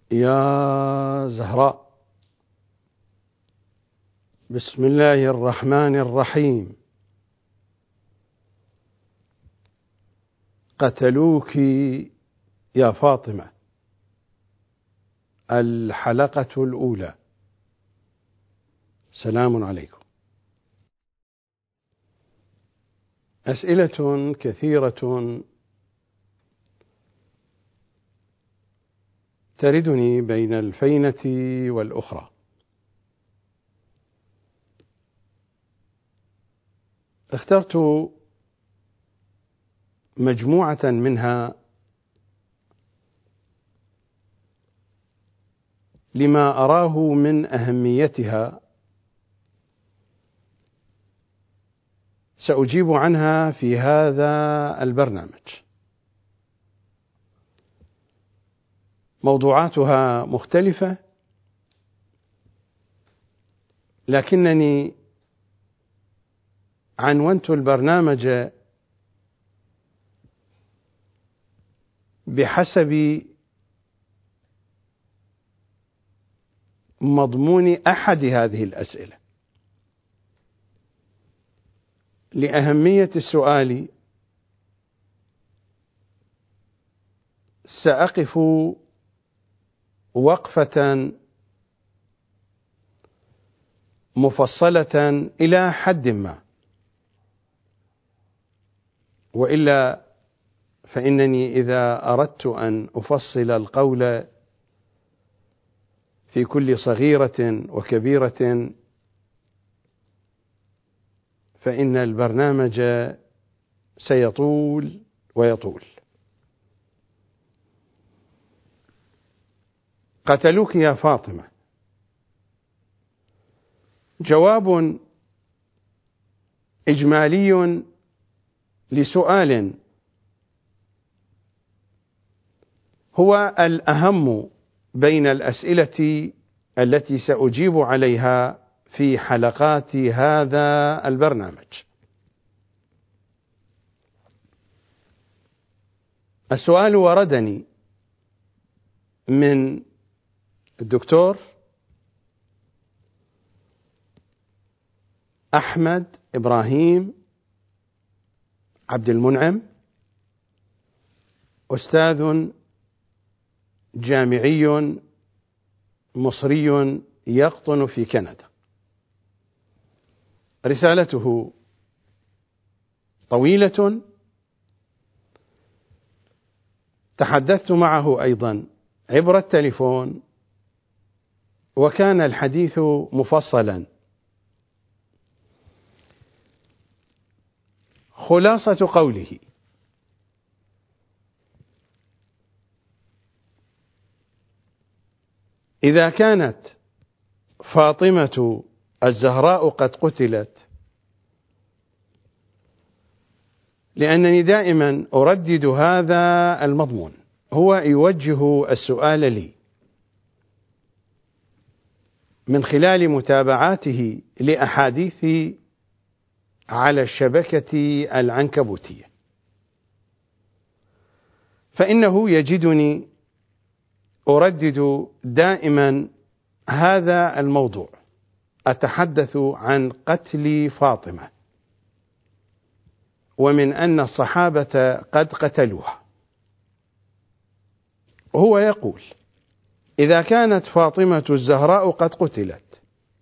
يا زهراء، بسم الله الرحمن الرحيم. قتلوك يا فاطمة. الحلقة الأولى. سلام عليكم. أسئلة كثيرة تردني بين الفينة والأخرى. اخترت مجموعة منها لما أراه من أهميتها، سأجيب عنها في هذا البرنامج. موضوعاتها مختلفة، لكنني عنونت البرنامج بحسب مضمون أحد هذه الأسئلة. لأهمية السؤال سأقف وقفة مفصلة إلى حد ما، وإلا فإنني إذا أردت أن أفصل القول في كل صغيرة وكبيرة فإن البرنامج سيطول ويطول. قتلوك يا فاطمة. جواب إجمالي لسؤال هو الأهم بين الأسئلة التي سأجيب عليها في حلقات هذا البرنامج. السؤال وردني من الدكتور أحمد إبراهيم عبد المنعم، أستاذ جامعي مصري يقطن في كندا. رسالته طويلة، تحدثت معه أيضا عبر التليفون، وكان الحديث مفصلا. خلاصة قوله: إذا كانت فاطمة الزهراء قد قتلت، لأنني دائما أردد هذا المضمون، هو يوجه السؤال لي من خلال متابعاته لأحاديث على الشبكة العنكبوتية، فإنه يجدني أردد دائما هذا الموضوع، أتحدث عن قتل فاطمة ومن أن الصحابة قد قتلوها. وهو يقول: إذا كانت فاطمة الزهراء قد قتلت،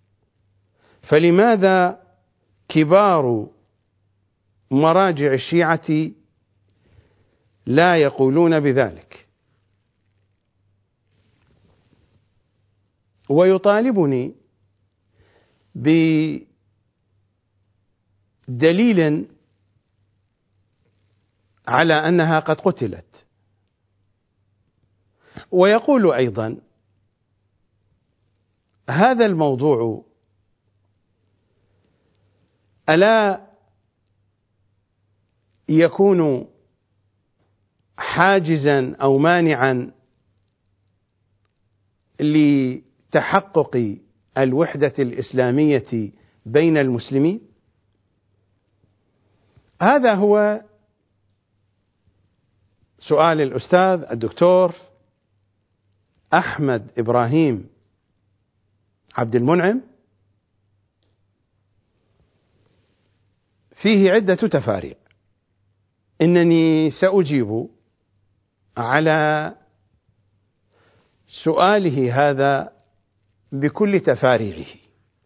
فلماذا كبار مراجع الشيعة لا يقولون بذلك؟ ويطالبني بدليل على أنها قد قتلت، ويقول أيضا: هذا الموضوع ألا يكون حاجزا أو مانعا لتحقق الوحدة الإسلامية بين المسلمين؟ هذا هو سؤال الأستاذ الدكتور أحمد إبراهيم عبد المنعم فيه عدة تفاريع، إنني سأجيب على سؤاله هذا بكل تفاريعه.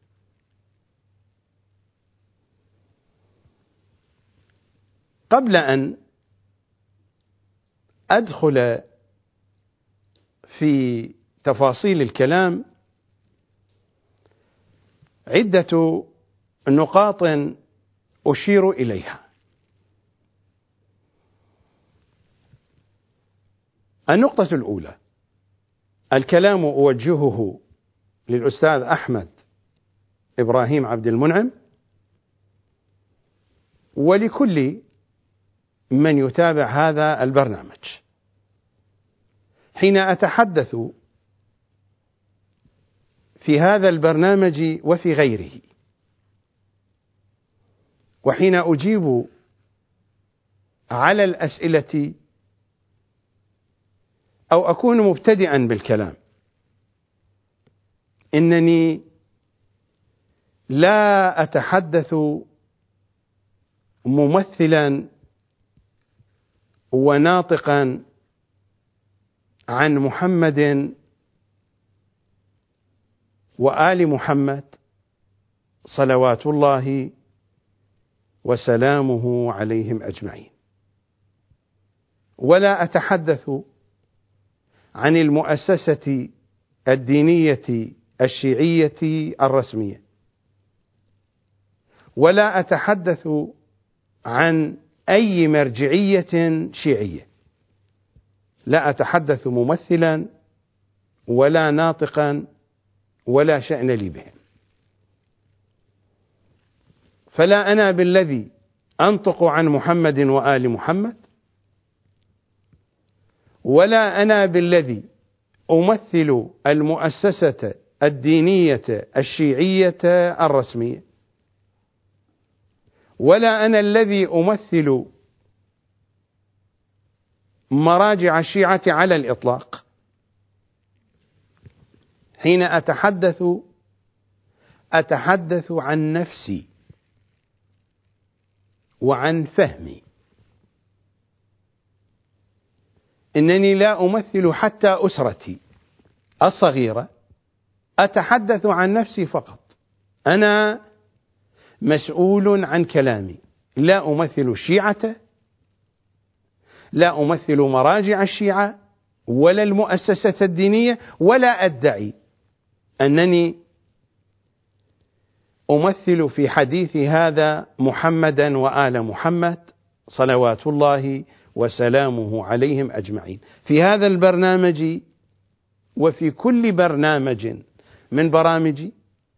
قبل أن أدخل في تفاصيل الكلام عدة نقاط أشير إليها. النقطة الأولى: الكلام أوجهه للأستاذ أحمد إبراهيم عبد المنعم ولكل من يتابع هذا البرنامج. حين أتحدث في هذا البرنامج وفي غيره، وحين أجيب على الأسئلة أو أكون مبتدئا بالكلام، إنني لا أتحدث ممثلا وناطقا عن محمد وآل محمد صلوات الله وسلامه عليهم أجمعين، ولا أتحدث عن المؤسسة الدينية الشيعية الرسمية، ولا أتحدث عن أي مرجعية شيعية، لا أتحدث ممثلا ولا ناطقا ولا شأن لي بهم. فلا أنا بالذي أنطق عن محمد وآل محمد، ولا أنا بالذي أمثل المؤسسة الدينية الشيعية الرسمية، ولا أنا الذي أمثل مراجع الشيعة على الإطلاق. حين أتحدث عن نفسي وعن فهمي. إنني لا أمثل حتى أسرتي الصغيرة، أتحدث عن نفسي فقط. أنا مسؤول عن كلامي، لا أمثل الشيعة، لا أمثل مراجع الشيعة ولا المؤسسة الدينية، ولا أدعي أنني أمثل في حديثي هذا محمدا وآل محمد صلوات الله وسلامه عليهم أجمعين. في هذا البرنامج وفي كل برنامج من برامجي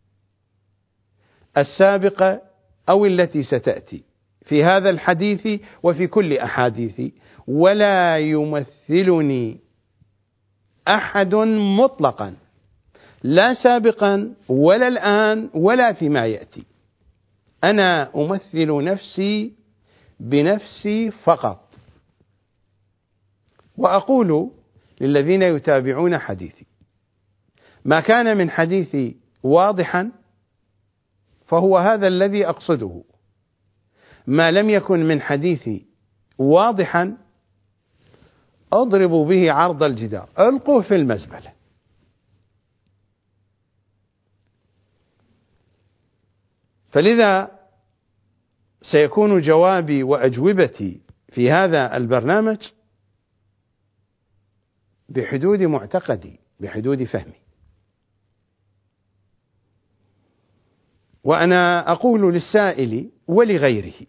السابقة أو التي ستأتي، في هذا الحديث وفي كل أحاديثي، ولا يمثلني أحد مطلقا، لا سابقا ولا الآن ولا فيما يأتي. أنا أمثل نفسي بنفسي فقط. وأقول للذين يتابعون حديثي: ما كان من حديثي واضحا فهو هذا الذي أقصده، ما لم يكن من حديثي واضحا أضرب به عرض الجدار، ألقوه في المزبلة. فلذا سيكون جوابي وأجوبتي في هذا البرنامج بحدود معتقدي، بحدود فهمي. وأنا أقول للسائل ولغيره: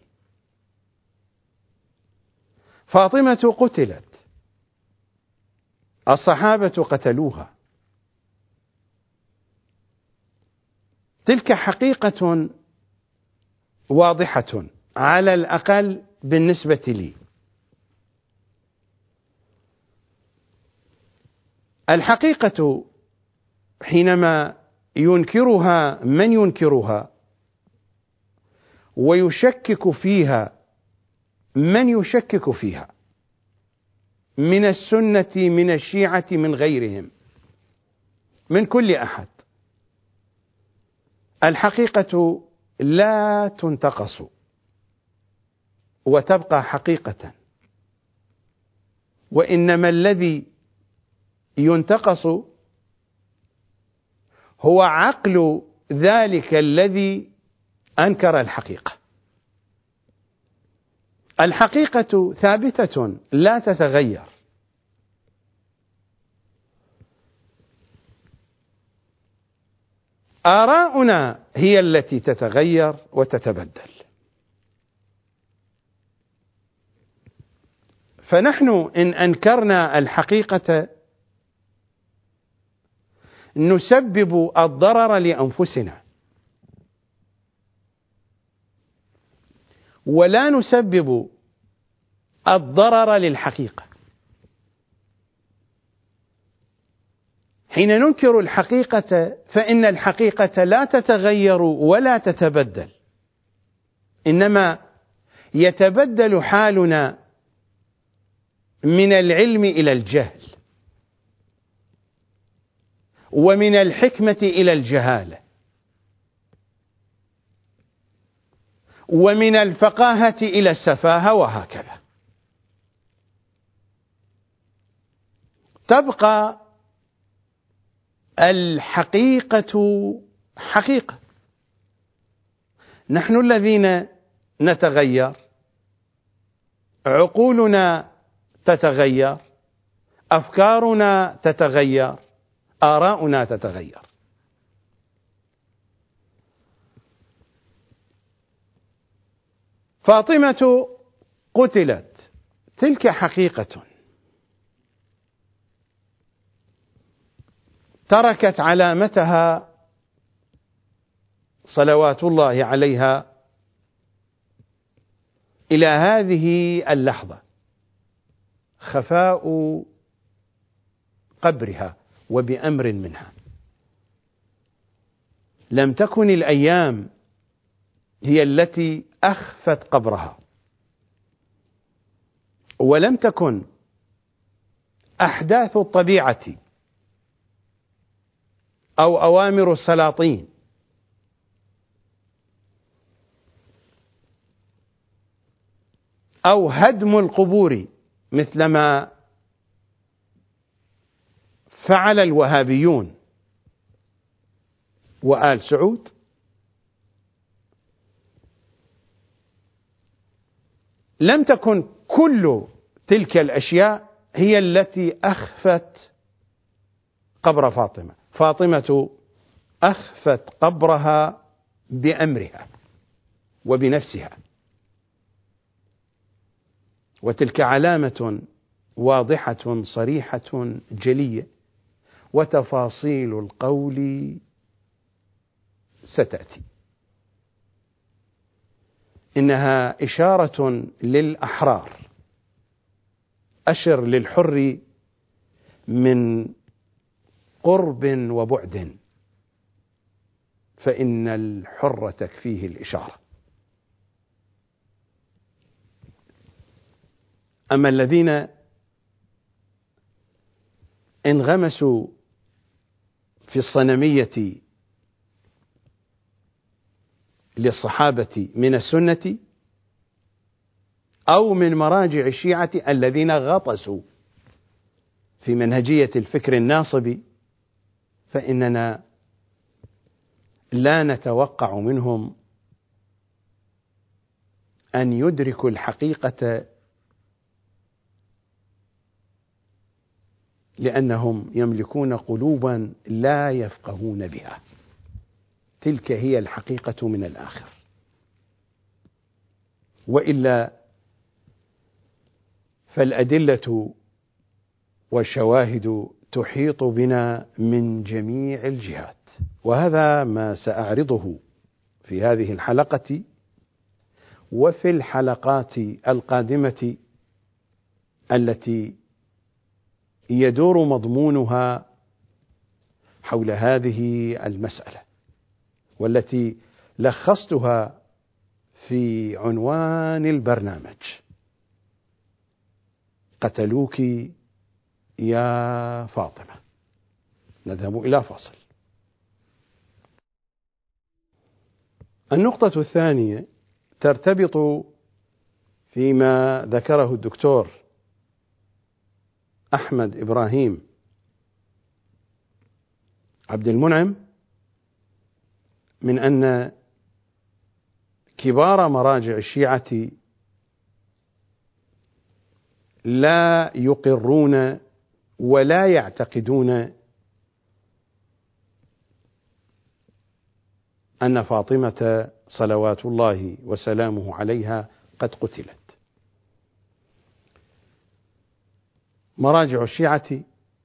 فاطمة قتلت، الصحابة قتلوها، تلك حقيقة واضحة على الأقل بالنسبة لي. الحقيقة حينما ينكرها من ينكرها ويشكك فيها من يشكك فيها من السنة من الشيعة من غيرهم، من كل أحد. الحقيقة لا تنتقص وتبقى حقيقة، وإنما الذي ينتقص هو عقل ذلك الذي أنكر الحقيقة. الحقيقة ثابتة لا تتغير، آراؤنا هي التي تتغير وتتبدل. فنحن إن أنكرنا الحقيقة نسبب الضرر لأنفسنا، ولا نسبب الضرر للحقيقة. حين ننكر الحقيقة فإن الحقيقة لا تتغير ولا تتبدل، إنما يتبدل حالنا من العلم إلى الجهل، ومن الحكمة إلى الجهالة، ومن الفقاهة إلى السفاهة، وهكذا. تبقى الحقيقة حقيقة. نحن الذين نتغير، عقولنا تتغير، أفكارنا تتغير، آراؤنا تتغير. فاطمة قتلت، تلك حقيقة، تركت علامتها صلوات الله عليها إلى هذه اللحظة، خفاء قبرها وبأمر منها. لم تكن الأيام هي التي أخفت قبرها، ولم تكن أحداث الطبيعة أو أوامر السلاطين أو هدم القبور مثلما فعل الوهابيون وآل سعود، لم تكن كل تلك الأشياء هي التي أخفت قبر فاطمة. فاطمة أخفت قبرها بأمرها وبنفسها، وتلك علامة واضحة صريحة جلية، وتفاصيل القول ستأتي. إنها إشارة للأحرار، أشر للحر من قرب وبعد، فإن الحر تكفيه الإشارة. أما الذين انغمسوا في الصنمية للصحابة من السنة أو من مراجع الشيعة الذين غطسوا في منهجية الفكر الناصبي، فإننا لا نتوقع منهم أن يدركوا الحقيقة، لأنهم يملكون قلوبا لا يفقهون بها. تلك هي الحقيقة من الآخر، وإلا فالأدلة والشواهد تحيط بنا من جميع الجهات. وهذا ما سأعرضه في هذه الحلقة وفي الحلقات القادمة التي يدور مضمونها حول هذه المسألة، والتي لخصتها في عنوان البرنامج: قتلوك يا فاطمة. نذهب إلى فاصل. النقطة الثانية ترتبط فيما ذكره الدكتور أحمد إبراهيم عبد المنعم من أن كبار مراجع الشيعة لا يقرون ولا يعتقدون أن فاطمة صلوات الله وسلامه عليها قد قتلت. مراجع الشيعة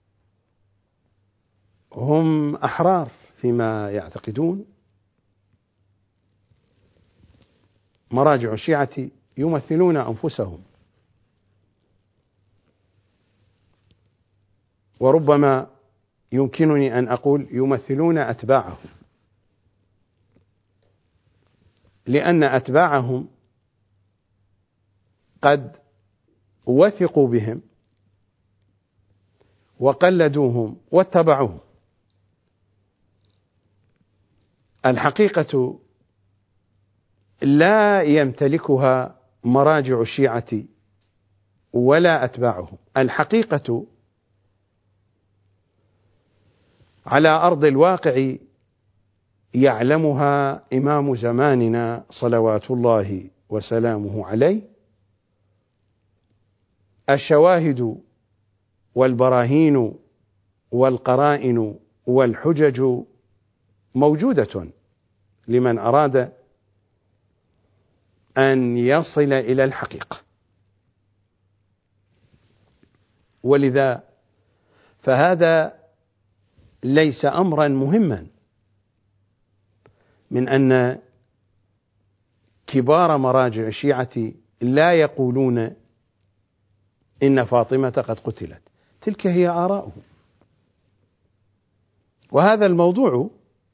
هم أحرار فيما يعتقدون. مراجع الشيعة يمثلون أنفسهم، وربما يمكنني أن أقول يمثلون أتباعهم، لأن أتباعهم قد وثقوا بهم وقلدوهم واتبعوهم. الحقيقة لا يمتلكها مراجع الشيعة ولا أتباعهم. الحقيقة على أرض الواقع يعلمها إمام زماننا صلوات الله وسلامه عليه. الشواهد والبراهين والقرائن والحجج موجودة لمن أراد أن يصل إلى الحقيقة. ولذا فهذا ليس أمرا مهما من أن كبار مراجع الشيعة لا يقولون إن فاطمة قد قتلت. تلك هي آراؤهم، وهذا الموضوع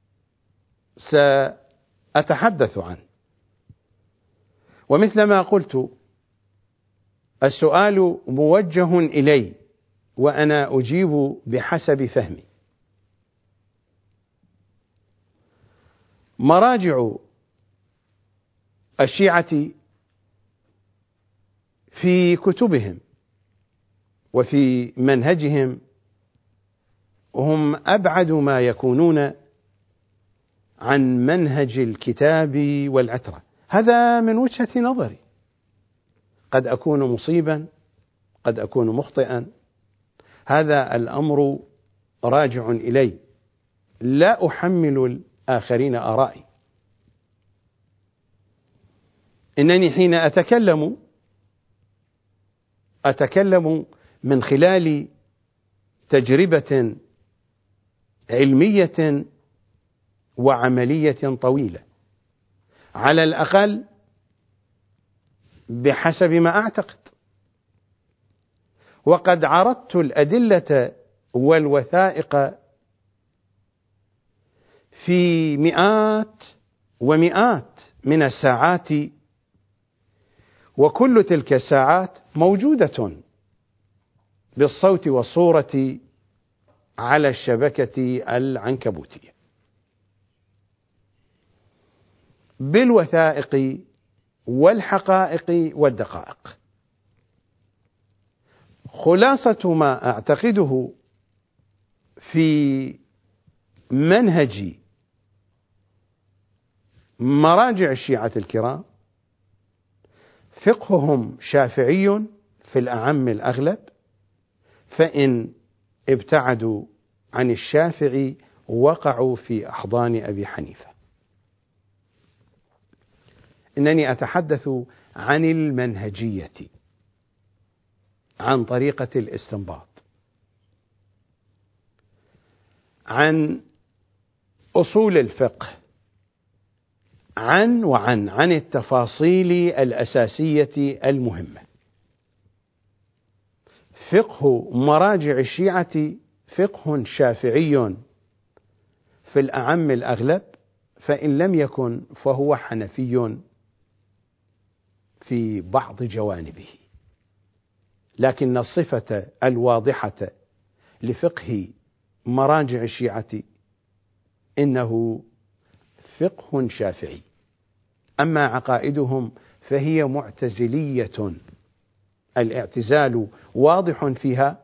سأتحدث عنه. ومثلما قلت السؤال موجه إلي وأنا أجيب بحسب فهمي. مراجع الشيعة في كتبهم وفي منهجهم هم أبعد ما يكونون عن منهج الكتاب والعترة. هذا من وجهة نظري، قد أكون مصيبا، قد أكون مخطئا، هذا الأمر راجع إلي، لا أحمل الآخرين آرائي. إنني حين أتكلم من خلال تجربة علمية وعملية طويلة، على الأقل بحسب ما أعتقد. وقد عرضت الأدلة والوثائق في مئات ومئات من الساعات، وكل تلك الساعات موجودة بالصوت والصورة على الشبكة العنكبوتية بالوثائق والحقائق والدقائق. خلاصة ما أعتقده في منهج مراجع الشيعة الكرام: فقههم شافعي في الأعم الأغلب، فإن ابتعدوا عن الشافعي وقعوا في أحضان أبي حنيفة. إنني أتحدث عن المنهجية، عن طريقة الاستنباط، عن أصول الفقه، عن التفاصيل الأساسية المهمة. فقه مراجع الشيعة فقه شافعي في الأعم الأغلب، فإن لم يكن فهو حنفي في بعض جوانبه، لكن الصفة الواضحة لفقه مراجع الشيعة إنه فقه شافعي، أما عقائدهم فهي معتزلية، الاعتزال واضح فيها،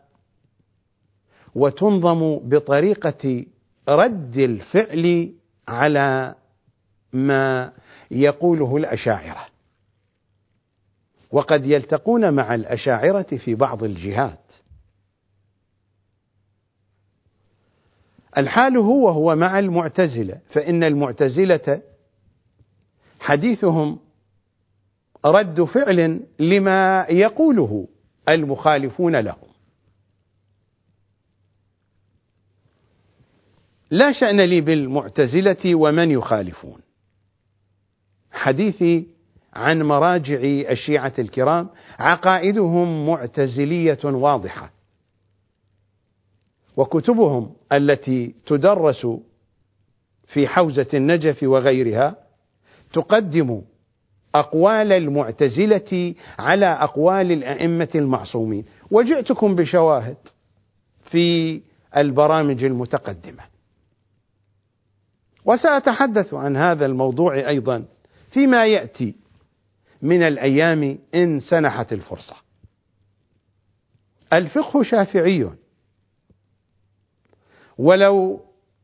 وتنظم بطريقة رد الفعل على ما يقوله الأشاعرة، وقد يلتقون مع الأشاعرة في بعض الجهات. الحال هو مع المعتزلة، فإن المعتزلة حديثهم رد فعل لما يقوله المخالفون لهم. لا شأن لي بالمعتزلة ومن يخالفون، حديثي عن مراجع الشيعة الكرام عقائدهم معتزلية واضحة، وكتبهم التي تدرس في حوزة النجف وغيرها تقدم أقوال المعتزلة على أقوال الأئمة المعصومين، وجئتكم بشواهد في البرامج المتقدمة، وسأتحدث عن هذا الموضوع أيضا فيما يأتي من الأيام إن سنحت الفرصة. الفقه شافعي، ولو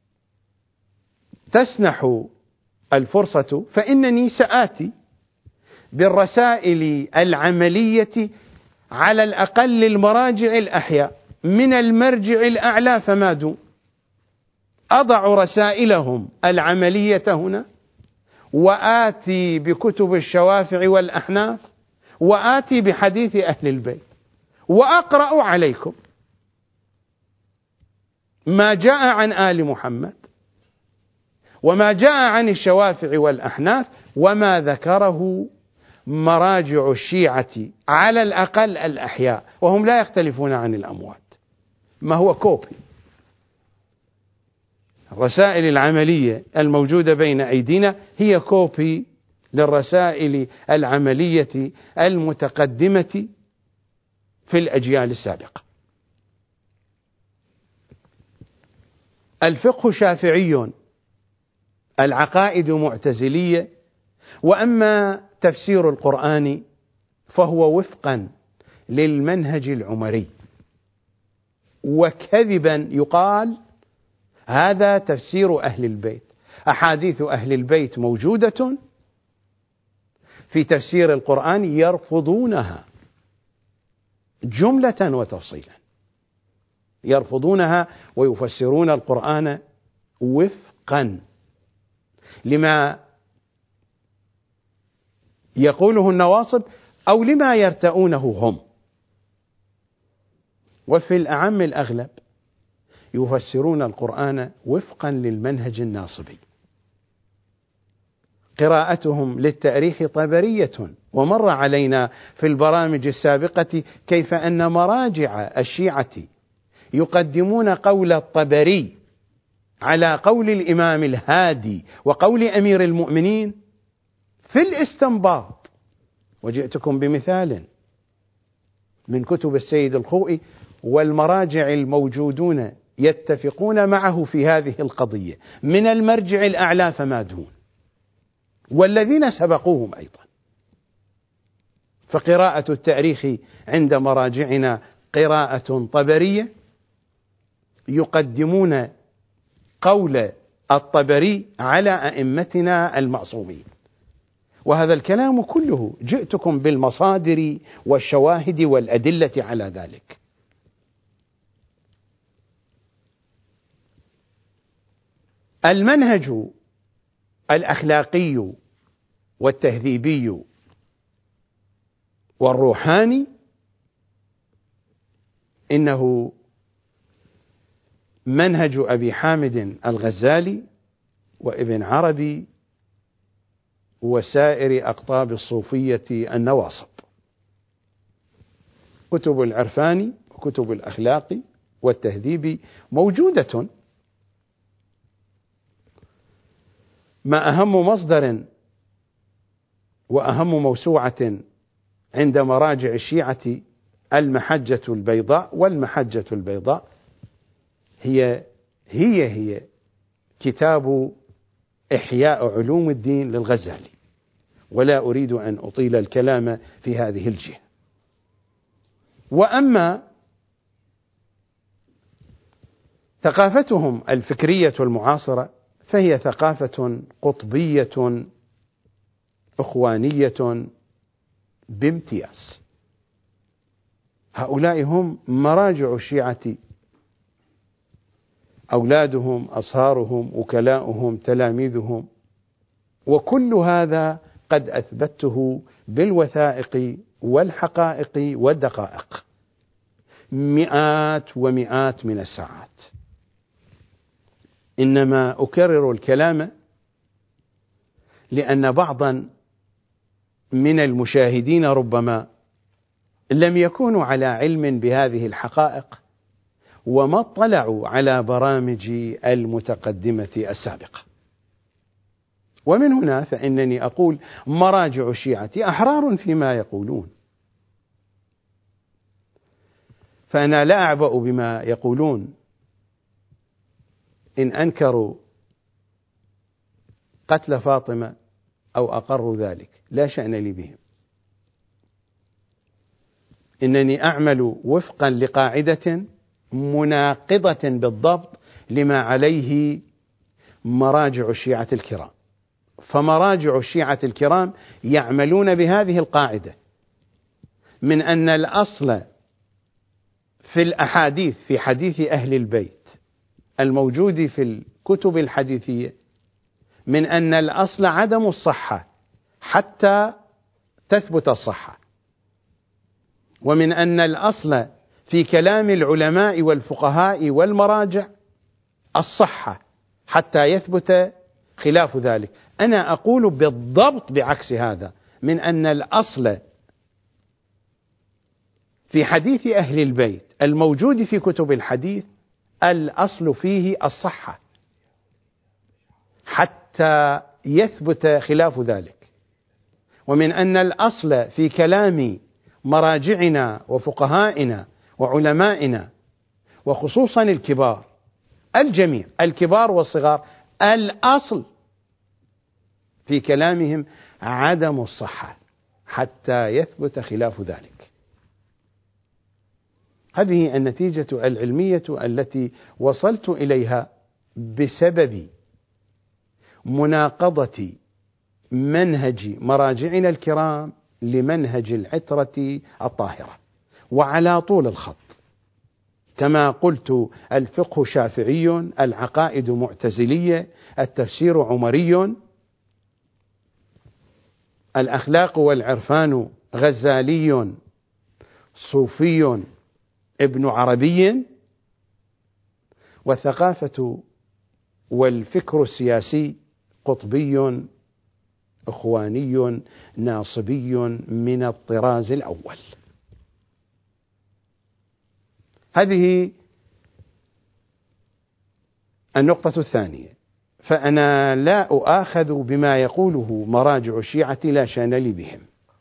تسنح الفرصة فإنني سآتي بالرسائل العملية على الأقل المراجع الأحياء من المرجع الأعلى فما دون، أضع رسائلهم العملية هنا، وآتي بكتب الشوافع والأحناف، وآتي بحديث أهل البيت، وأقرأ عليكم ما جاء عن آل محمد وما جاء عن الشوافع والأحناف وما ذكره مراجع الشيعة على الأقل الأحياء، وهم لا يختلفون عن الأموات، ما هو كوبي. الرسائل العملية الموجودة بين أيدينا هي كوبي للرسائل العملية المتقدمة في الأجيال السابقة. الفقه شافعي، العقائد معتزلية، وأما تفسير القرآن فهو وفقا للمنهج العمري، وكذبا يقال هذا تفسير أهل البيت. أحاديث أهل البيت موجودة في تفسير القرآن يرفضونها جملة وتفصيلا، يرفضونها ويفسرون القرآن وفقا لما يقوله النواصب أو لما يرتؤونه هم، وفي الأعم الأغلب يفسرون القرآن وفقا للمنهج الناصبي. قراءتهم للتاريخ طبرية، ومر علينا في البرامج السابقة كيف أن مراجع الشيعة يقدمون قول الطبري على قول الإمام الهادي وقول أمير المؤمنين في الاستنباط. وجئتكم بمثال من كتب السيد الخوئي، والمراجع الموجودون يتفقون معه في هذه القضية من المرجع الأعلى فما دون، والذين سبقوهم أيضا. فقراءة التاريخ عند مراجعنا قراءة طبرية، يقدمون قول الطبري على أئمتنا المعصومين، وهذا الكلام كله جئتكم بالمصادر والشواهد والأدلة على ذلك. المنهج الأخلاقي والتهذيبي والروحاني إنه منهج أبي حامد الغزالي وابن عربي وسائر أقطاب الصوفية النواصب. كتب العرفان وكتب الأخلاق والتهذيب موجودة. ما أهم مصدر وأهم موسوعة عند مراجع الشيعة المحجة البيضاء، والمحجة البيضاء هي هي كتاب إحياء علوم الدين للغزالي، ولا أريد أن أطيل الكلام في هذه الجهة. وأما ثقافتهم الفكرية المعاصرة فهي ثقافة قطبية إخوانية بامتياز. هؤلاء هم مراجع الشيعة، أولادهم، أصهارهم، وكلاؤهم، تلاميذهم، وكل هذا قد أثبته بالوثائق والحقائق والدقائق، مئات ومئات من الساعات. إنما أكرر الكلام لأن بعضا من المشاهدين ربما لم يكونوا على علم بهذه الحقائق وما اطلعوا على برامج المتقدمة السابقة. ومن هنا فإنني أقول مراجع الشيعة أحرار فيما يقولون، فأنا لا أعبأ بما يقولون إن أنكروا قتل فاطمة أو أقروا ذلك، لا شأن لي بهم. إنني أعمل وفقا لقاعدة مناقضة بالضبط لما عليه مراجع الشيعة الكرام. فمراجع الشيعة الكرام يعملون بهذه القاعدة من أن الأصل في الأحاديث في حديث أهل البيت الموجود في الكتب الحديثية من أن الأصل عدم الصحة حتى تثبت الصحة، ومن أن الأصل في كلام العلماء والفقهاء والمراجع الصحة حتى يثبت خلاف ذلك. أنا أقول بالضبط بعكس هذا، من أن الأصل في حديث أهل البيت الموجود في كتب الحديث الأصل فيه الصحة حتى يثبت خلاف ذلك، ومن أن الأصل في كلام مراجعنا وفقهائنا وعلمائنا وخصوصا الكبار، الجميع الكبار والصغار، الأصل في كلامهم عدم الصحة حتى يثبت خلاف ذلك. هذه النتيجة العلمية التي وصلت إليها بسبب مناقضة منهج مراجعنا الكرام لمنهج العترة الطاهرة، وعلى طول الخط. كما قلت الفقه شافعي، العقائد معتزلية، التفسير عمري، الأخلاق والعرفان غزالي صوفي ابن عربي، والثقافة والفكر السياسي قطبي إخواني ناصبي من الطراز الأول. هذه النقطة الثانية. فأنا لا أؤاخذ بما يقوله مراجع الشيعة، لا شأن لي بهم،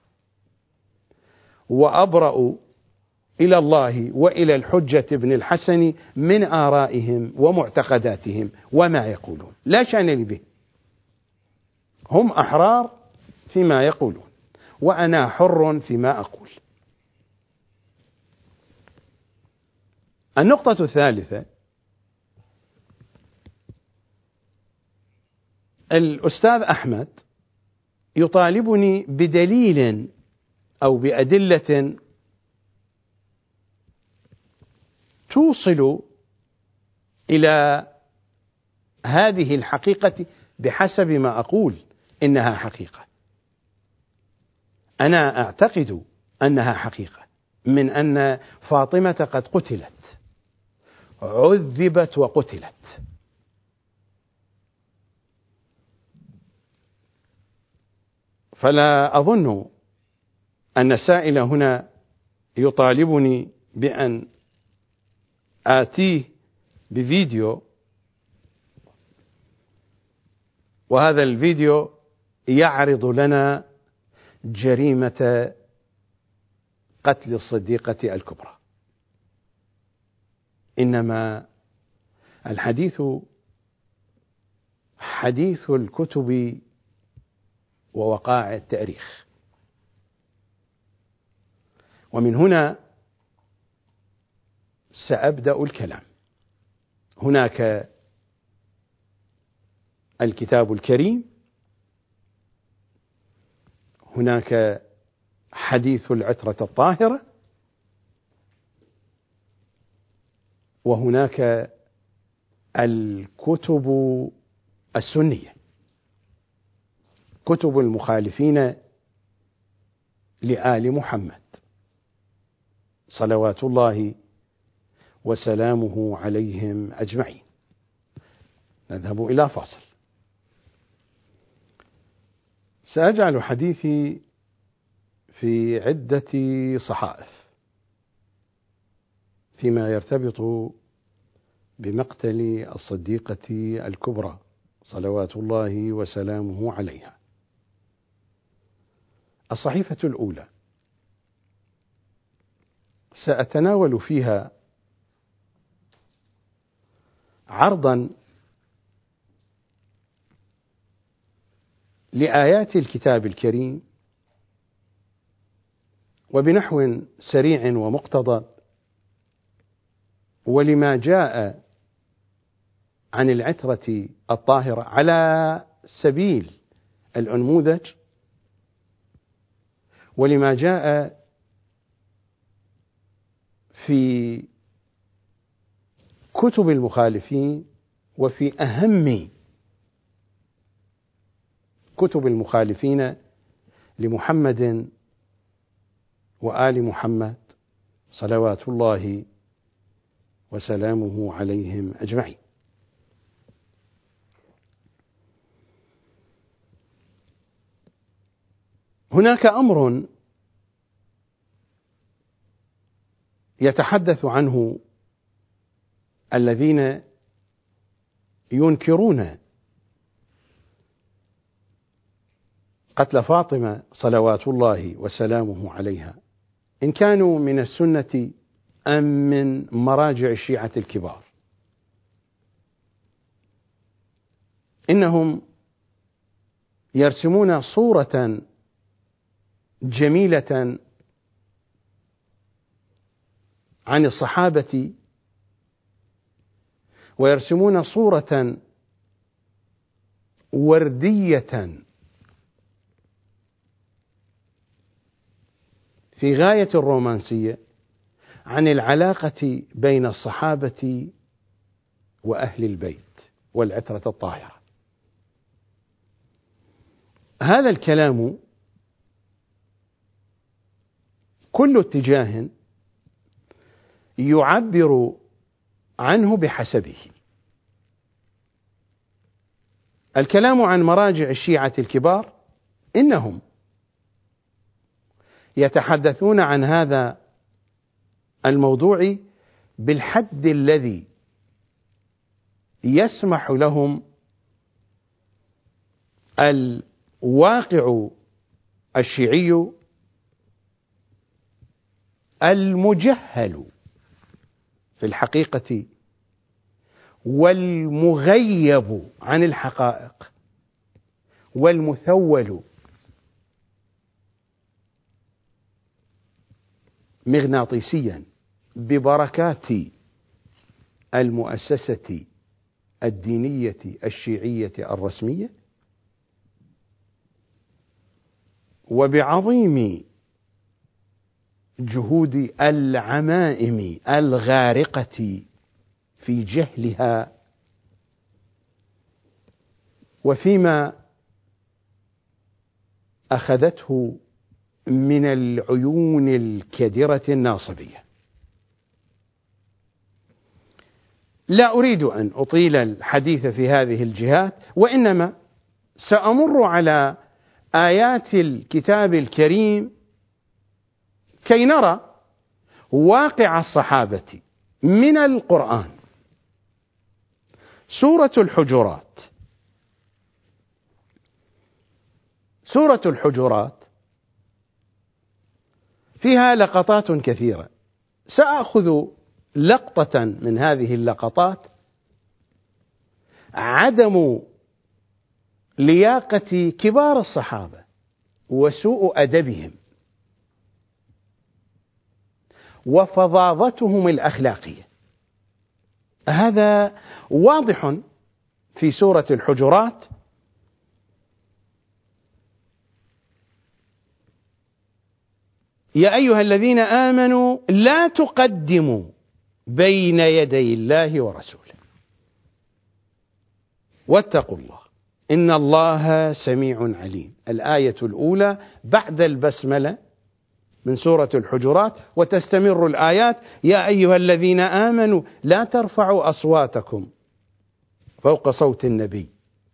وأبرأ إلى الله وإلى الحجة بن الحسن من آرائهم ومعتقداتهم وما يقولون، لا شأن لي بهم. هم أحرار فيما يقولون وأنا حر فيما أقول. النقطة الثالثة، الأستاذ أحمد يطالبني بدليل أو بأدلة توصل إلى هذه الحقيقة بحسب ما أقول إنها حقيقة. أنا أعتقد أنها حقيقة، من أن فاطمة قد قتلت، عذبت وقتلت. فلا أظن أن السائل هنا يطالبني بأن آتيه بفيديو، وهذا الفيديو يعرض لنا جريمة قتل الصديقة الكبرى. إنما الحديث حديث الكتب ووقائع التاريخ، ومن هنا سأبدأ الكلام. هناك الكتاب الكريم، هناك حديث العترة الطاهرة، وهناك الكتب السنية، كتب المخالفين لآل محمد صلوات الله وسلامه عليهم أجمعين. نذهب إلى فاصل. سأجعل حديثي في عدة صحائف فيما يرتبط بمقتل الصديقة الكبرى صلوات الله وسلامه عليها. الصحيفة الأولى سأتناول فيها عرضا لآيات الكتاب الكريم وبنحو سريع ومقتضب، ولما جاء عن العترة الطاهرة على سبيل الأنموذج، ولما جاء في كتب المخالفين وفي أهم كتب المخالفين لمحمد وآل محمد صلوات الله وسلامه عليهم أجمعين. هناك أمر يتحدث عنه الذين ينكرون قتل فاطمة صلوات الله وسلامه عليها، إن كانوا من السنة أم من مراجع الشيعة الكبار. إنهم يرسمون صورة جميلة عن الصحابة، ويرسمون صورة وردية في غاية الرومانسية عن العلاقة بين الصحابة وأهل البيت والعترة الطاهرة. هذا الكلام كل اتجاه يعبر عنه بحسبه. الكلام عن مراجع الشيعة الكبار إنهم يتحدثون عن هذا الموضوع بالحد الذي يسمح لهم الواقع الشيعي المجهل في الحقيقة والمغيب عن الحقائق والمثول مغناطيسيا ببركات المؤسسة الدينية الشيعية الرسمية، وبعظيم جهود العمائم الغارقة في جهلها وفيما أخذته من العيون الكدرة الناصبية. لا أريد أن أطيل الحديث في هذه الجهات، وإنما سأمر على آيات الكتاب الكريم كي نرى واقع الصحابة من القرآن. سورة الحجرات، سورة الحجرات فيها لقطات كثيرة، سأخذ لقطة من هذه اللقطات عدم لياقة كبار الصحابة وسوء أدبهم وفظاظتهم الأخلاقية. هذا واضح في سورة الحجرات، يا أيها الذين آمنوا لا تقدموا بين يدي الله ورسوله واتقوا الله إن الله سميع عليم. الآية الأولى بعد البسملة من سورة الحجرات، وتستمر الآيات: يا أيها الذين آمنوا لا ترفعوا أصواتكم فوق صوت النبي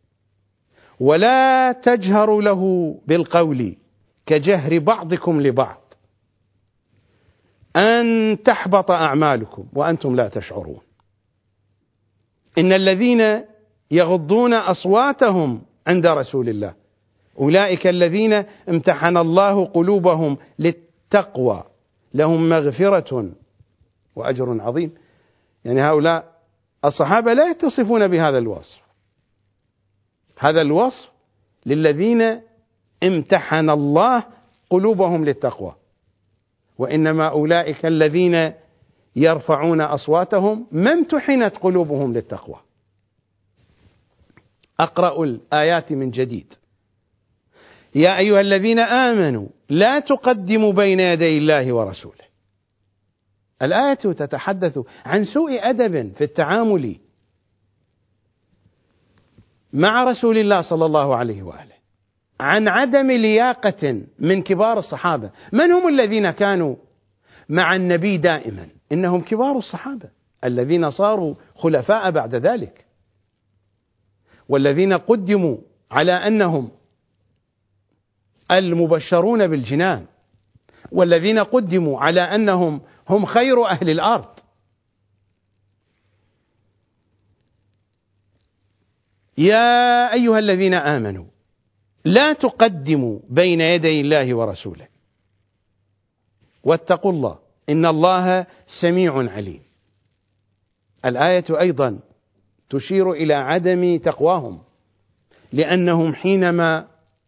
ولا تجهروا له بالقول كجهر بعضكم لبعض أن تحبط أعمالكم وأنتم لا تشعرون. إن الذين يغضون أصواتهم عند رسول الله أولئك الذين امتحن الله قلوبهم للتقوى لهم مغفرة وأجر عظيم. يعني هؤلاء الصحابة لا يتصفون بهذا الوصف، هذا الوصف للذين امتحن الله قلوبهم للتقوى، وإنما أولئك الذين يرفعون أصواتهم ما امتحنت قلوبهم للتقوى. أقرأ الآيات من جديد: يا أيها الذين آمنوا لا تقدموا بين يدي الله ورسوله. الآية تتحدث عن سوء أدب في التعامل مع رسول الله صلى الله عليه وآله، عن عدم لياقة من كبار الصحابة. من هم الذين كانوا مع النبي دائما؟ إنهم كبار الصحابة الذين صاروا خلفاء بعد ذلك، والذين قدموا على أنهم المبشرون بالجنان، والذين قدموا على أنهم هم خير أهل الأرض. يا أيها الذين آمنوا لا تقدموا بين يدي الله ورسوله واتقوا الله إن الله سميع عليم. الآية أيضا تشير إلى عدم تقواهم، لأنهم حينما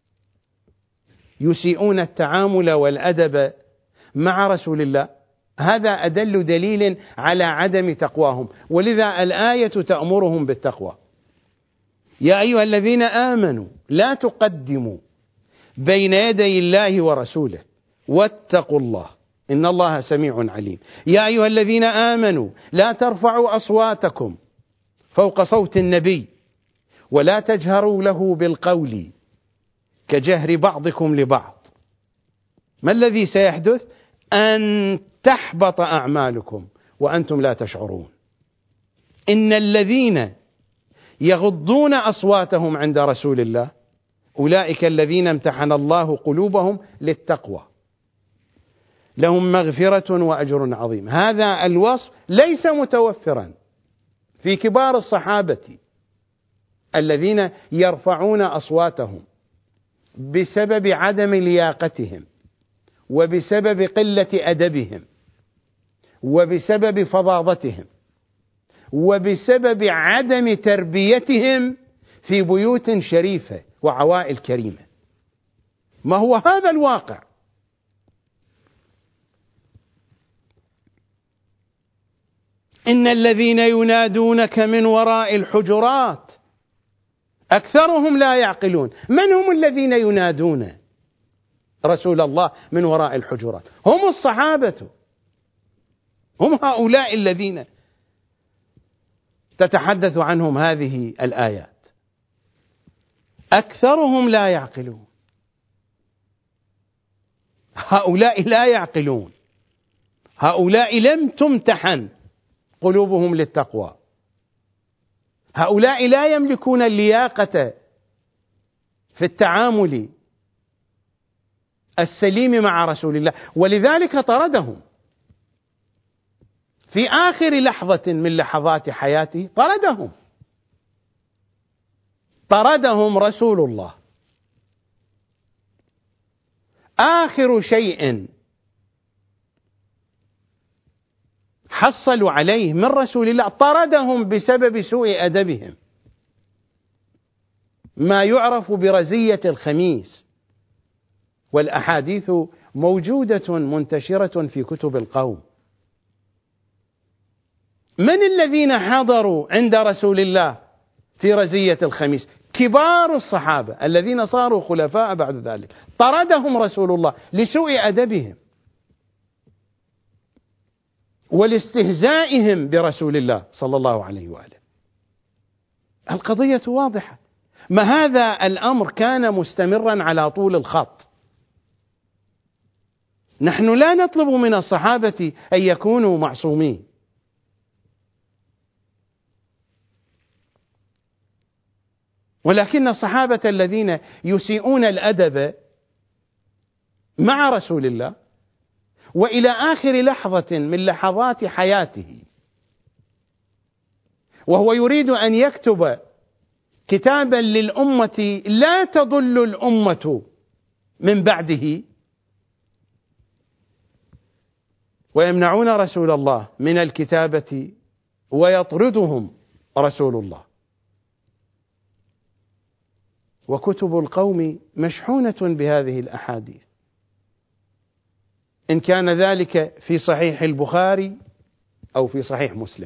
يسيئون التعامل والأدب مع رسول الله هذا أدل دليل على عدم تقواهم، ولذا الآية تأمرهم بالتقوى. يا أيها الذين آمنوا لا تقدموا بين يدي الله ورسوله واتقوا الله إن الله سميع عليم. يا أيها الذين آمنوا لا ترفعوا أصواتكم فوق صوت النبي ولا تجهروا له بالقول كجهر بعضكم لبعض. ما الذي سيحدث؟ أن تحبط أعمالكم وأنتم لا تشعرون. إن الذين يغضون أصواتهم عند رسول الله أولئك الذين امتحن الله قلوبهم للتقوى لهم مغفرة وأجر عظيم. هذا الوصف ليس متوفرا في كبار الصحابة الذين يرفعون أصواتهم بسبب عدم لياقتهم وبسبب قلة أدبهم وبسبب فظاظتهم وبسبب عدم تربيتهم في بيوت شريفة وعوائل كريمة. ما هو هذا الواقع؟ إن الذين ينادونك من وراء الحجرات أكثرهم لا يعقلون. من هم الذين ينادون رسول الله من وراء الحجرات؟ هم الصحابة، هم هؤلاء الذين تتحدث عنهم هذه الآيات. أكثرهم لا يعقلون، هؤلاء لا يعقلون، هؤلاء لم تمتحن قلوبهم للتقوى، هؤلاء لا يملكون اللياقة في التعامل السليم مع رسول الله، ولذلك طردهم في آخر لحظة من لحظات حياته. طردهم رسول الله. آخر شيء حصلوا عليه من رسول الله طردهم بسبب سوء أدبهم ما يعرف برزية الخميس، والأحاديث موجودة منتشرة في كتب القوم. من الذين حضروا عند رسول الله في رزية الخميس؟ كبار الصحابة الذين صاروا خلفاء بعد ذلك، طردهم رسول الله لسوء أدبهم ولاستهزائهم برسول الله صلى الله عليه وآله. القضية واضحة. ما هذا الأمر كان مستمرا على طول الخط. نحن لا نطلب من الصحابة أن يكونوا معصومين، ولكن الصحابة الذين يسيئون الأدب مع رسول الله وإلى آخر لحظة من لحظات حياته وهو يريد أن يكتب كتابا للأمة لا تضل الأمة من بعده، ويمنعون رسول الله من الكتابة ويطردهم رسول الله. وكتب القوم مشحونة بهذه الأحاديث، إن كان ذلك في صحيح البخاري أو في صحيح مسلم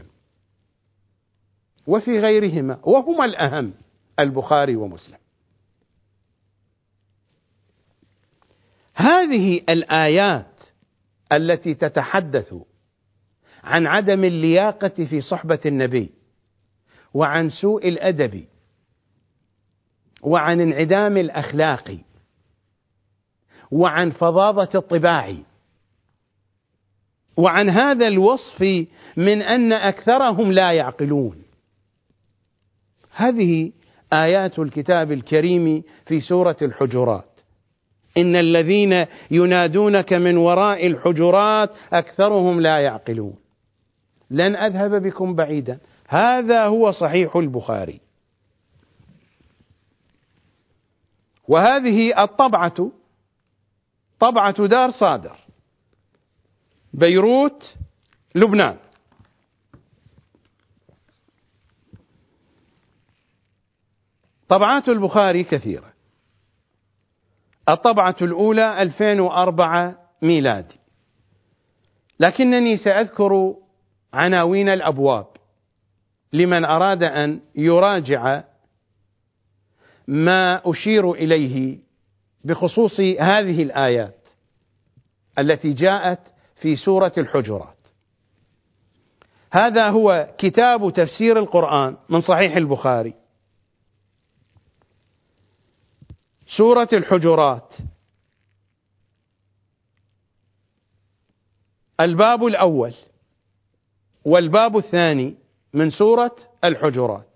وفي غيرهما، وهما الأهم البخاري ومسلم. هذه الآيات التي تتحدث عن عدم اللياقة في صحبة النبي وعن سوء الأدب وعن انعدام الأخلاق وعن فظاظة الطباع وعن هذا الوصف من أن أكثرهم لا يعقلون، هذه آيات الكتاب الكريم في سورة الحجرات. إن الذين ينادونك من وراء الحجرات أكثرهم لا يعقلون. لن أذهب بكم بعيدا، هذا هو صحيح البخاري. وهذه الطبعة طبعة دار صادر، بيروت، لبنان. طبعات البخاري كثيرة. الطبعة الأولى 2004 ميلادي، لكنني سأذكر عناوين الأبواب لمن أراد أن يراجع ما أشير إليه بخصوص هذه الآيات التي جاءت في سورة الحجرات. هذا هو كتاب تفسير القرآن من صحيح البخاري، سورة الحجرات، الباب الأول والباب الثاني من سورة الحجرات.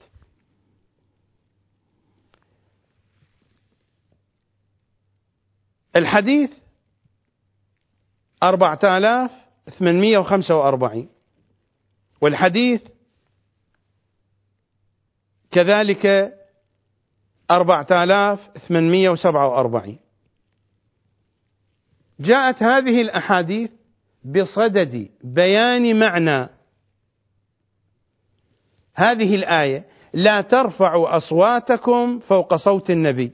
الحديث 4845 والحديث كذلك 4847. جاءت هذه الأحاديث بصدد بيان معنى هذه الآية: لا ترفعوا أصواتكم فوق صوت النبي،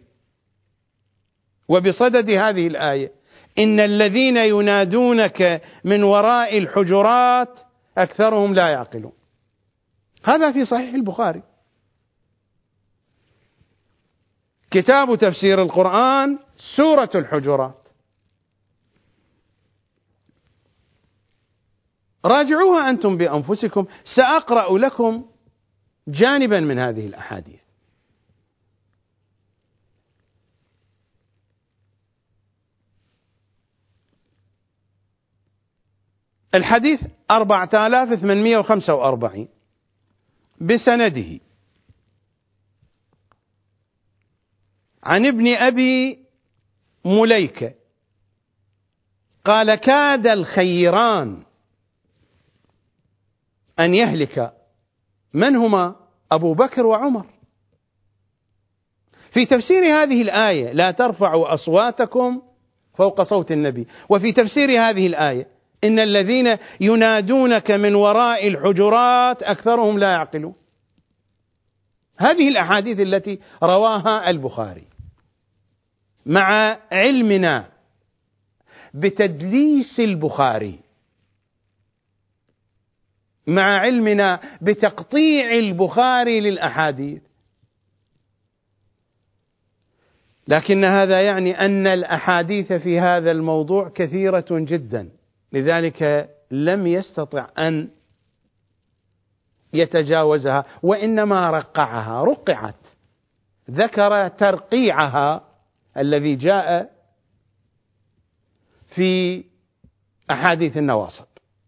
وبصدد هذه الآية: إن الذين ينادونك من وراء الحجرات أكثرهم لا يعقلون. هذا في صحيح البخاري، كتاب تفسير القرآن، سورة الحجرات. راجعوها أنتم بأنفسكم، سأقرأ لكم جانبا من هذه الأحاديث. الحديث 4845 بسنده عن ابن أبي مليكة قال: كاد الخيران أن يهلك. من هما؟ أبو بكر وعمر. في تفسير هذه الآية: لا ترفعوا أصواتكم فوق صوت النبي، وفي تفسير هذه الآية: إن الذين ينادونك من وراء الحجرات أكثرهم لا يعقلون. هذه الأحاديث التي رواها البخاري، مع علمنا بتدليس البخاري، مع علمنا بتقطيع البخاري للأحاديث، لكن هذا يعني أن الأحاديث في هذا الموضوع كثيرة جدا، لذلك لم يستطع أن يتجاوزها، وإنما رقعها، رقعت، ذكر ترقيعها الذي جاء في أحاديث النواصب.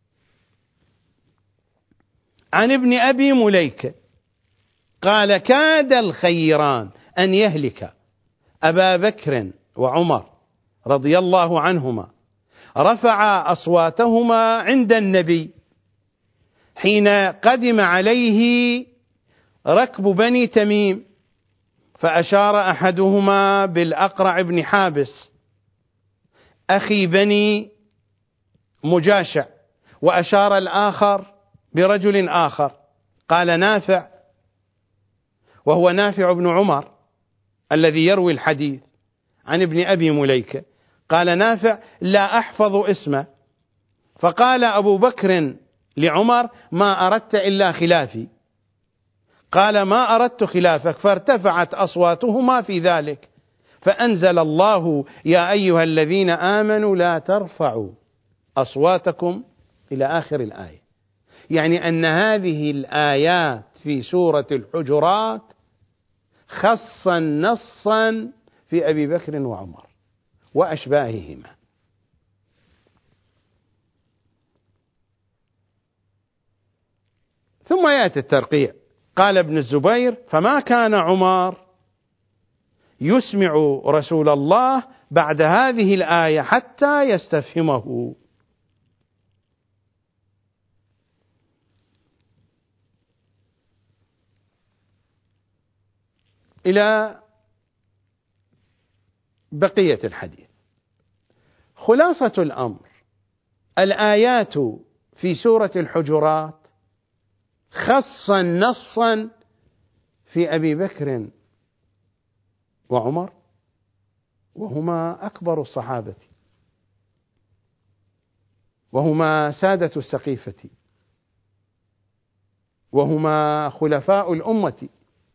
عن ابن أبي مليكة قال: كاد الخيران أن يهلك أبا بكر وعمر رضي الله عنهما، رفعا أصواتهما عند النبي حين قدم عليه ركب بني تميم، فأشار أحدهما بالأقرع بن حابس أخي بني مجاشع، وأشار الآخر برجل آخر، قال نافع، وهو نافع بن عمر الذي يروي الحديث عن ابن أبي مليكة، قال نافع: لا أحفظ اسمه. فقال أبو بكر لعمر: ما أردت إلا خلافي. قال: ما أردت خلافك. فارتفعت أصواتهما في ذلك، فأنزل الله: يا أيها الذين آمنوا لا ترفعوا أصواتكم إلى آخر الآية. يعني أن هذه الآيات في سورة الحجرات خصا نصا في أبي بكر وعمر وأشباههما. ثم يأتي الترقيع. قال ابن الزبير: فما كان عمر يسمع رسول الله بعد هذه الآية حتى يستفهمه. إلى بقية الحديث. خلاصة الأمر: الآيات في سورة الحجرات خصا نصا في أبي بكر وعمر، وهما أكبر الصحابة، وهما سادة السقيفة، وهما خلفاء الأمة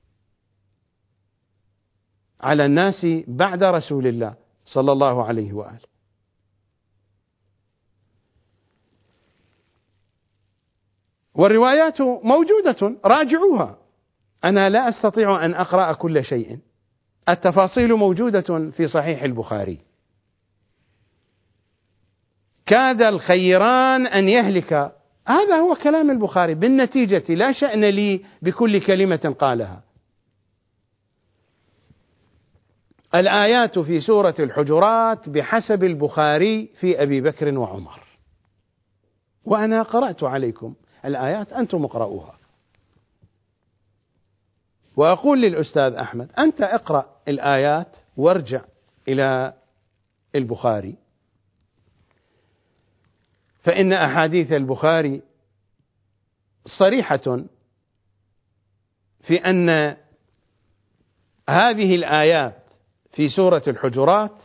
على الناس بعد رسول الله صلى الله عليه وآله. والروايات موجودة، راجعوها، أنا لا أستطيع أن أقرأ كل شيء، التفاصيل موجودة في صحيح البخاري. كاد الخيران أن يهلك، هذا هو كلام البخاري، بالنتيجة لا شأن لي بكل كلمة قالها. الآيات في سورة الحجرات بحسب البخاري في أبي بكر وعمر، وأنا قرأت عليكم الآيات، أنتم اقرأوها. وأقول للأستاذ أحمد: أنت اقرأ الآيات وارجع إلى البخاري، فإن أحاديث البخاري صريحة في أن هذه الآيات في سورة الحجرات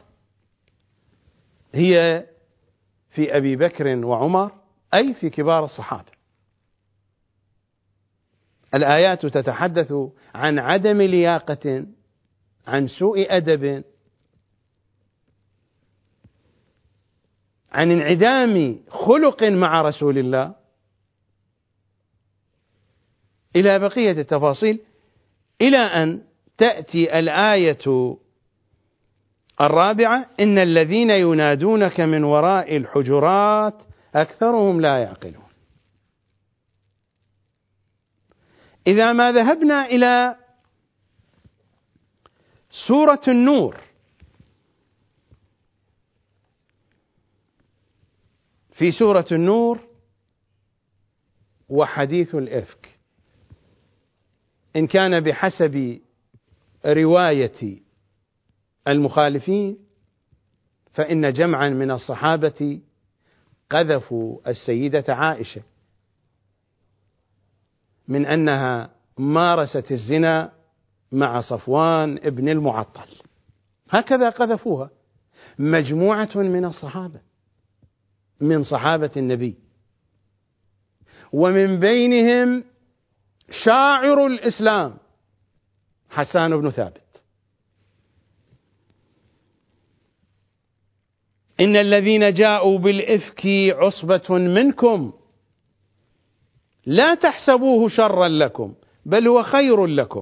هي في أبي بكر وعمر، أي في كبار الصحابة. الآيات تتحدث عن عدم لياقة، عن سوء أدب، عن انعدام خلق مع رسول الله، إلى بقية التفاصيل، إلى أن تأتي الآية الرابعة: إن الذين ينادونك من وراء الحجرات أكثرهم لا يعقلون. إذا ما ذهبنا إلى سورة النور، في سورة النور وحديث الإفك، إن كان بحسب رواية المخالفين فإن جمعا من الصحابة قذفوا السيدة عائشة من أنها مارست الزنا مع صفوان ابن المعطل. هكذا قذفوها مجموعة من الصحابة، من صحابة النبي، ومن بينهم شاعر الإسلام حسان بن ثابت. إن الذين جاءوا بالإفك عصبة منكم لا تحسبوه شرا لكم بل هو خير لكم،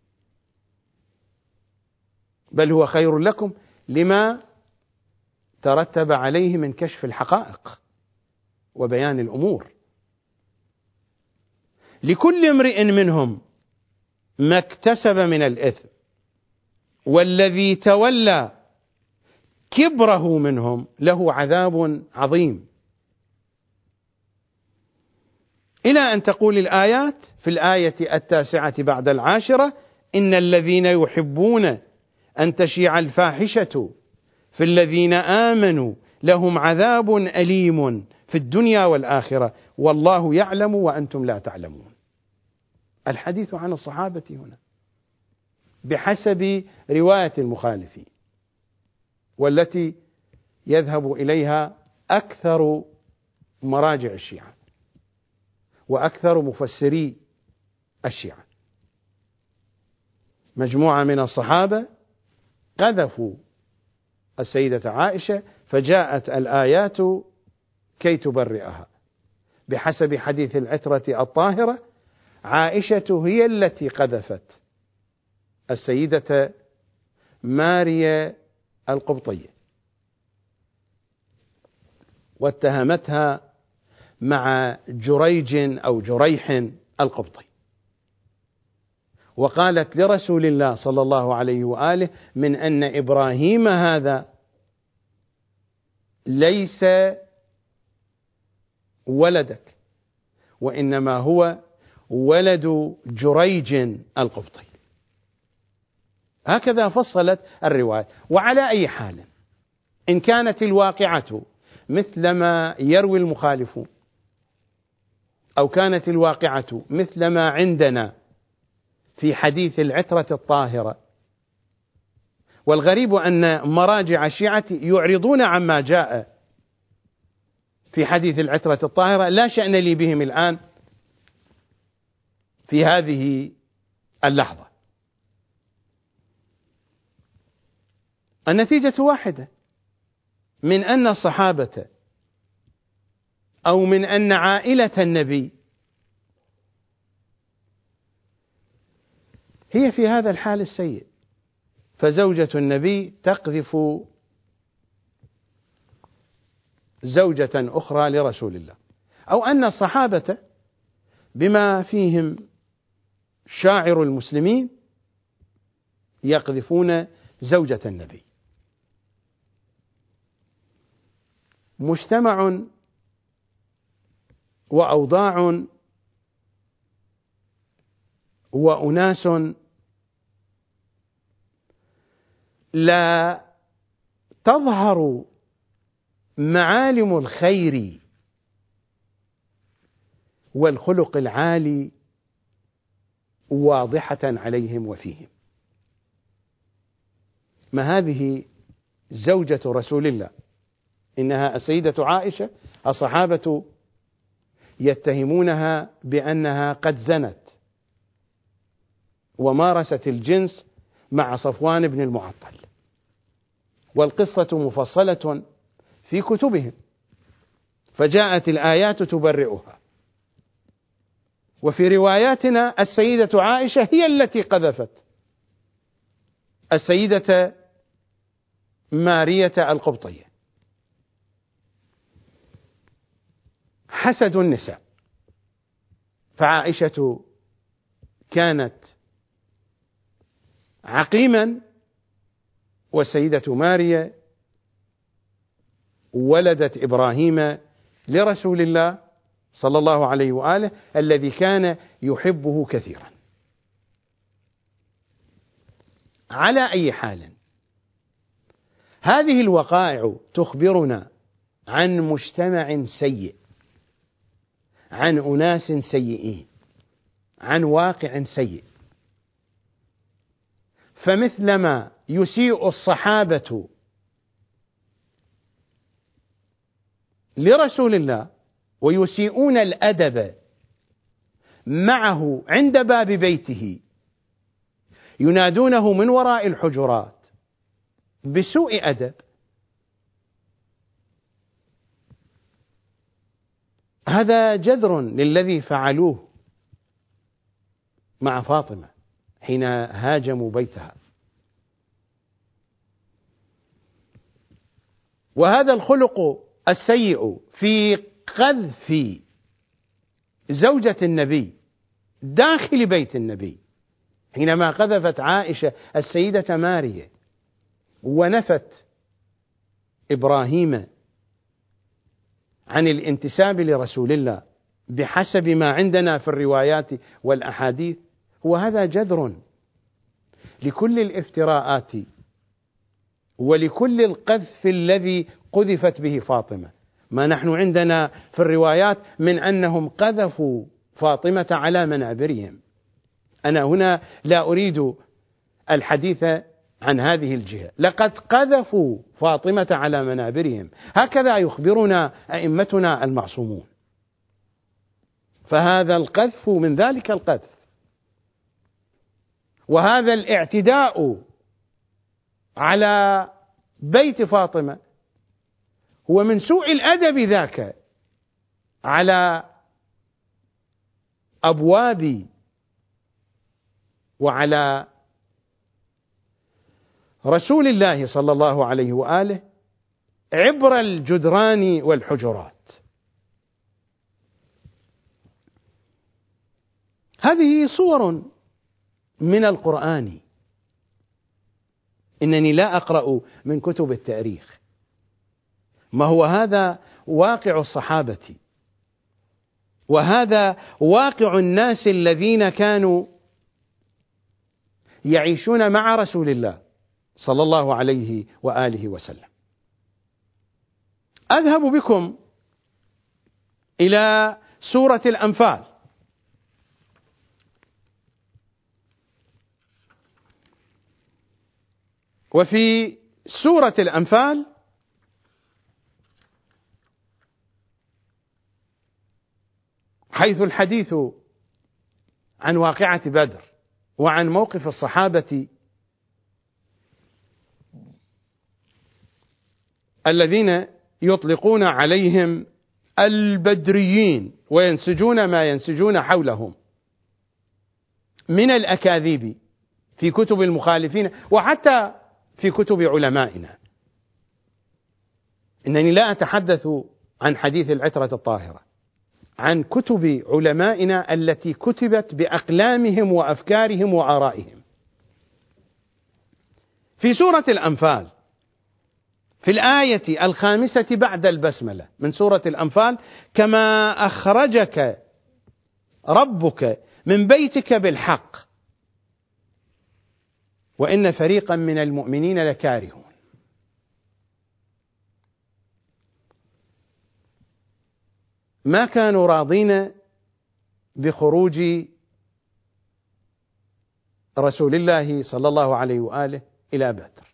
بل هو خير لكم لما ترتب عليه من كشف الحقائق وبيان الأمور. لكل امرئ منهم ما اكتسب من الإثم، والذي تولى كبره منهم له عذاب عظيم. إلى أن تقول الآيات في الآية 9 بعد 10: إن الذين يحبون أن تشيع الفاحشة في الذين آمنوا لهم عذاب أليم في الدنيا والآخرة والله يعلم وأنتم لا تعلمون. الحديث عن الصحابة هنا بحسب رواية المخالفين، والتي يذهب إليها أكثر مراجع الشيعة وأكثر مفسري الشيعة. مجموعة من الصحابة قذفوا السيدة عائشة، فجاءت الآيات كي تبرئها. بحسب حديث العترة الطاهرة عائشة هي التي قذفت السيدة ماريا القبطية واتهمتها مع جريج أو جريح القبطي، وقالت لرسول الله صلى الله عليه وآله: من أن إبراهيم هذا ليس ولدك وإنما هو ولد جريج القبطي. هكذا فصلت الرواية. وعلى أي حال، إن كانت الواقعة مثل ما يروي المخالفون، أو كانت الواقعة مثل ما عندنا في حديث العترة الطاهرة، والغريب أن مراجع الشيعة يعرضون عما جاء في حديث العترة الطاهرة، لا شأن لي بهم الآن في هذه اللحظة. النتيجة واحدة، من أن الصحابة أو من أن عائلة النبي هي في هذا الحال السيء، فزوجة النبي تقذف زوجة أخرى لرسول الله، أو أن الصحابة بما فيهم شاعر المسلمين يقذفون زوجة النبي. مجتمع وأوضاع وأناس لا تظهر معالم الخير والخلق العالي واضحة عليهم وفيهم. ما هذه زوجة رسول الله، إنها السيدة عائشة، الصحابة يتهمونها بأنها قد زنت ومارست الجنس مع صفوان بن المعطل، والقصة مفصلة في كتبهم، فجاءت الآيات تبرئها. وفي رواياتنا السيدة عائشة هي التي قذفت السيدة مارية القبطية. حسد النساء، فعائشة كانت عقيما، والسيدة ماريا ولدت إبراهيم لرسول الله صلى الله عليه وآله الذي كان يحبه كثيرا. على أي حال، هذه الوقائع تخبرنا عن مجتمع سيء، عن أناس سيئين، عن واقع سيء. فمثلما يسيء الصحابة لرسول الله ويسيئون الأدب معه عند باب بيته، ينادونه من وراء الحجرات بسوء أدب، هذا جذر للذي فعلوه مع فاطمة حين هاجموا بيتها. وهذا الخلق السيء في قذف زوجة النبي داخل بيت النبي، حينما قذفت عائشة السيدة ماريا ونفت إبراهيم عن الانتساب لرسول الله بحسب ما عندنا في الروايات والأحاديث، وهذا جذر لكل الافتراءات ولكل القذف الذي قذفت به فاطمة. ما نحن عندنا في الروايات من أنهم قذفوا فاطمة على منابرهم. أنا هنا لا أريد الحديث عن هذه الجهة، لقد قذفوا فاطمة على منابرهم، هكذا يخبرنا أئمتنا المعصومون. فهذا القذف من ذلك القذف، وهذا الاعتداء على بيت فاطمة هو من سوء الأدب ذاك على أبواب وعلى رسول الله صلى الله عليه وآله عبر الجدران والحجرات. هذه صور من القرآن، إنني لا أقرأ من كتب التاريخ، ما هو هذا واقع الصحابة، وهذا واقع الناس الذين كانوا يعيشون مع رسول الله صلى الله عليه وآله وسلم. أذهب بكم إلى سورة الأنفال، وفي سورة الأنفال حيث الحديث عن واقعة بدر وعن موقف الصحابة الذين يطلقون عليهم البدريين وينسجون ما ينسجون حولهم من الأكاذيب في كتب المخالفين وحتى في كتب علمائنا. إنني لا أتحدث عن حديث العترة الطاهرة، عن كتب علمائنا التي كتبت بأقلامهم وأفكارهم وآرائهم. في سورة الأنفال في الآية 5 بعد البسملة من سورة الأنفال: كما أخرجك ربك من بيتك بالحق وإن فريقا من المؤمنين لكارهون. ما كانوا راضين بخروج رسول الله صلى الله عليه وآله إلى بدر.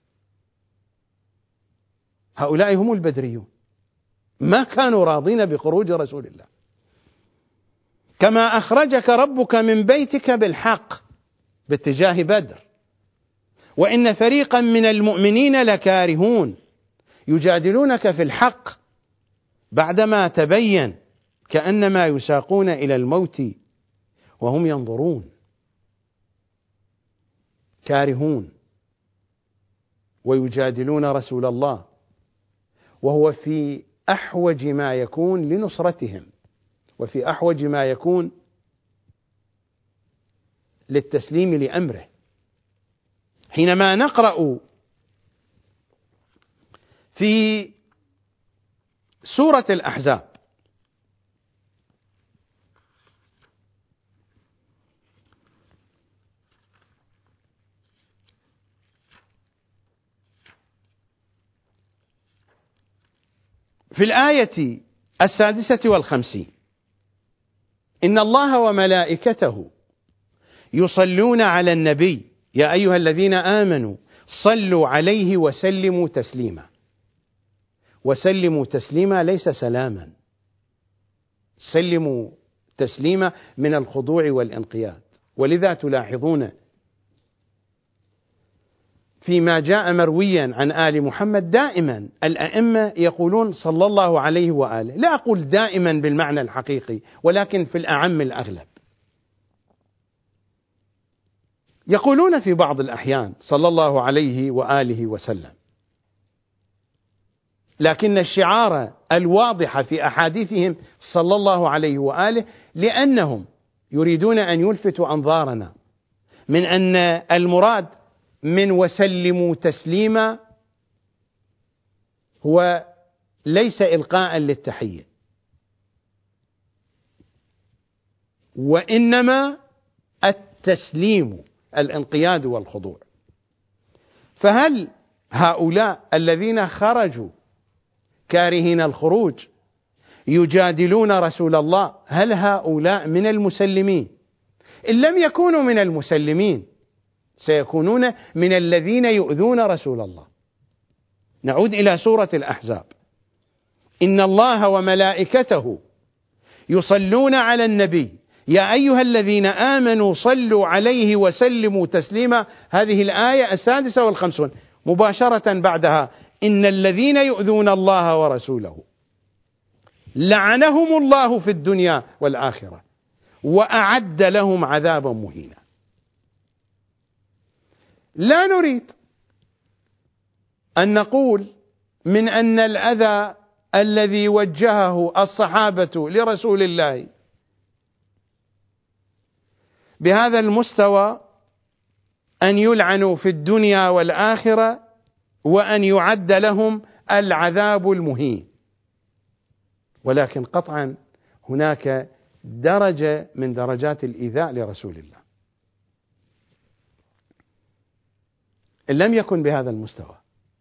هؤلاء هم البدريون، ما كانوا راضين بخروج رسول الله. كما أخرجك ربك من بيتك بالحق باتجاه بدر وإن فريقا من المؤمنين لكارهون، يجادلونك في الحق بعدما تبين كأنما يساقون إلى الموت وهم ينظرون. كارهون ويجادلون رسول الله وهو في أحوج ما يكون لنصرتهم وفي أحوج ما يكون للتسليم لأمره. حينما نقرأ في سورة الأحزاب في الآية 56: إن الله وملائكته يصلون على النبي يا أيها الذين آمنوا صلوا عليه وسلموا تسليما. وسلموا تسليما ليس سلاما، سلموا تسليما من الخضوع والانقياد. ولذا تلاحظون فيما جاء مرويا عن آل محمد دائما الأئمة يقولون صلى الله عليه وآله، لا أقول دائما بالمعنى الحقيقي ولكن في الأعم الأغلب، يقولون في بعض الأحيان صلى الله عليه وآله وسلم، لكن الشعار الواضح في أحاديثهم صلى الله عليه وآله لأنهم يريدون أن يلفتوا أنظارنا من أن المراد من وسلموا تسليما هو ليس إلقاء للتحية، وإنما التسليم، الانقياد والخضوع. فهل هؤلاء الذين خرجوا كارهين الخروج يجادلون رسول الله، هل هؤلاء من المسلمين؟ إن لم يكونوا من المسلمين سيكونون من الذين يؤذون رسول الله. نعود إلى سورة الأحزاب: إن الله وملائكته يصلون على النبي يا أيها الذين آمنوا صلوا عليه وسلموا تسليما. هذه الآية 56 مباشرة بعدها: إن الذين يؤذون الله ورسوله لعنهم الله في الدنيا والآخرة وأعد لهم عذابا مهينا. لا نريد أن نقول من أن الأذى الذي وجهه الصحابة لرسول الله بهذا المستوى أن يلعنوا في الدنيا والآخرة وأن يعد لهم العذاب المهين، ولكن قطعا هناك درجة من درجات الإيذاء لرسول الله إن لم يكن بهذا المستوى.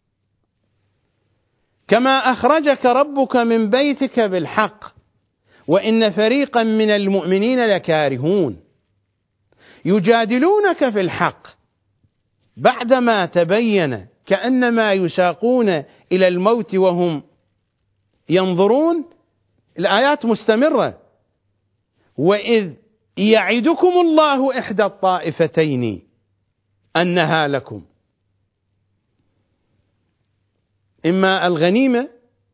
كما أخرجك ربك من بيتك بالحق وإن فريقا من المؤمنين لكارهون يجادلونك في الحق بعدما تبين كأنما يساقون إلى الموت وهم ينظرون. الآيات مستمرة: وإذ يعدكم الله إحدى الطائفتين أنها لكم، إما الغنيمة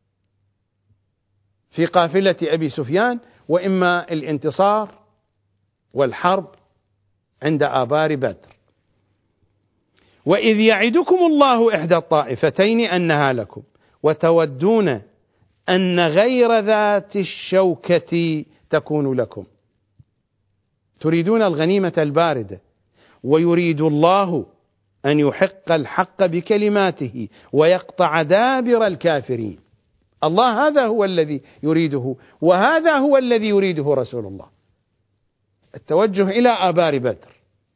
في قافلة أبي سفيان وإما الانتصار والحرب عند آبار بدر. وإذ يعدكم الله إحدى الطائفتين أنها لكم وتودون أن غير ذات الشوكة تكون لكم. تريدون الغنيمة الباردة، ويريد الله أن يحق الحق بكلماته ويقطع دابر الكافرين. الله هذا هو الذي يريده، وهذا هو الذي يريده رسول الله، التوجه إلى آبار بدر.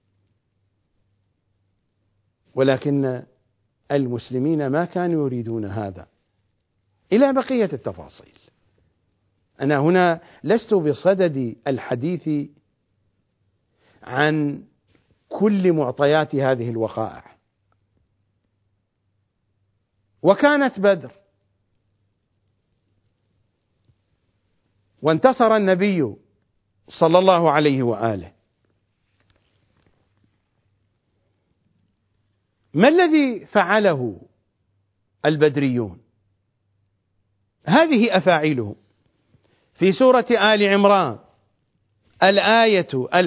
ولكن المسلمين ما كانوا يريدون هذا، إلى بقية التفاصيل. أنا هنا لست بصدد الحديث عن كل معطيات هذه الوقائع. وكانت بدر وانتصر النبي صلى الله عليه وآله. ما الذي فعله البدريون؟ هذه أفاعيلهم في سورة آل عمران الآية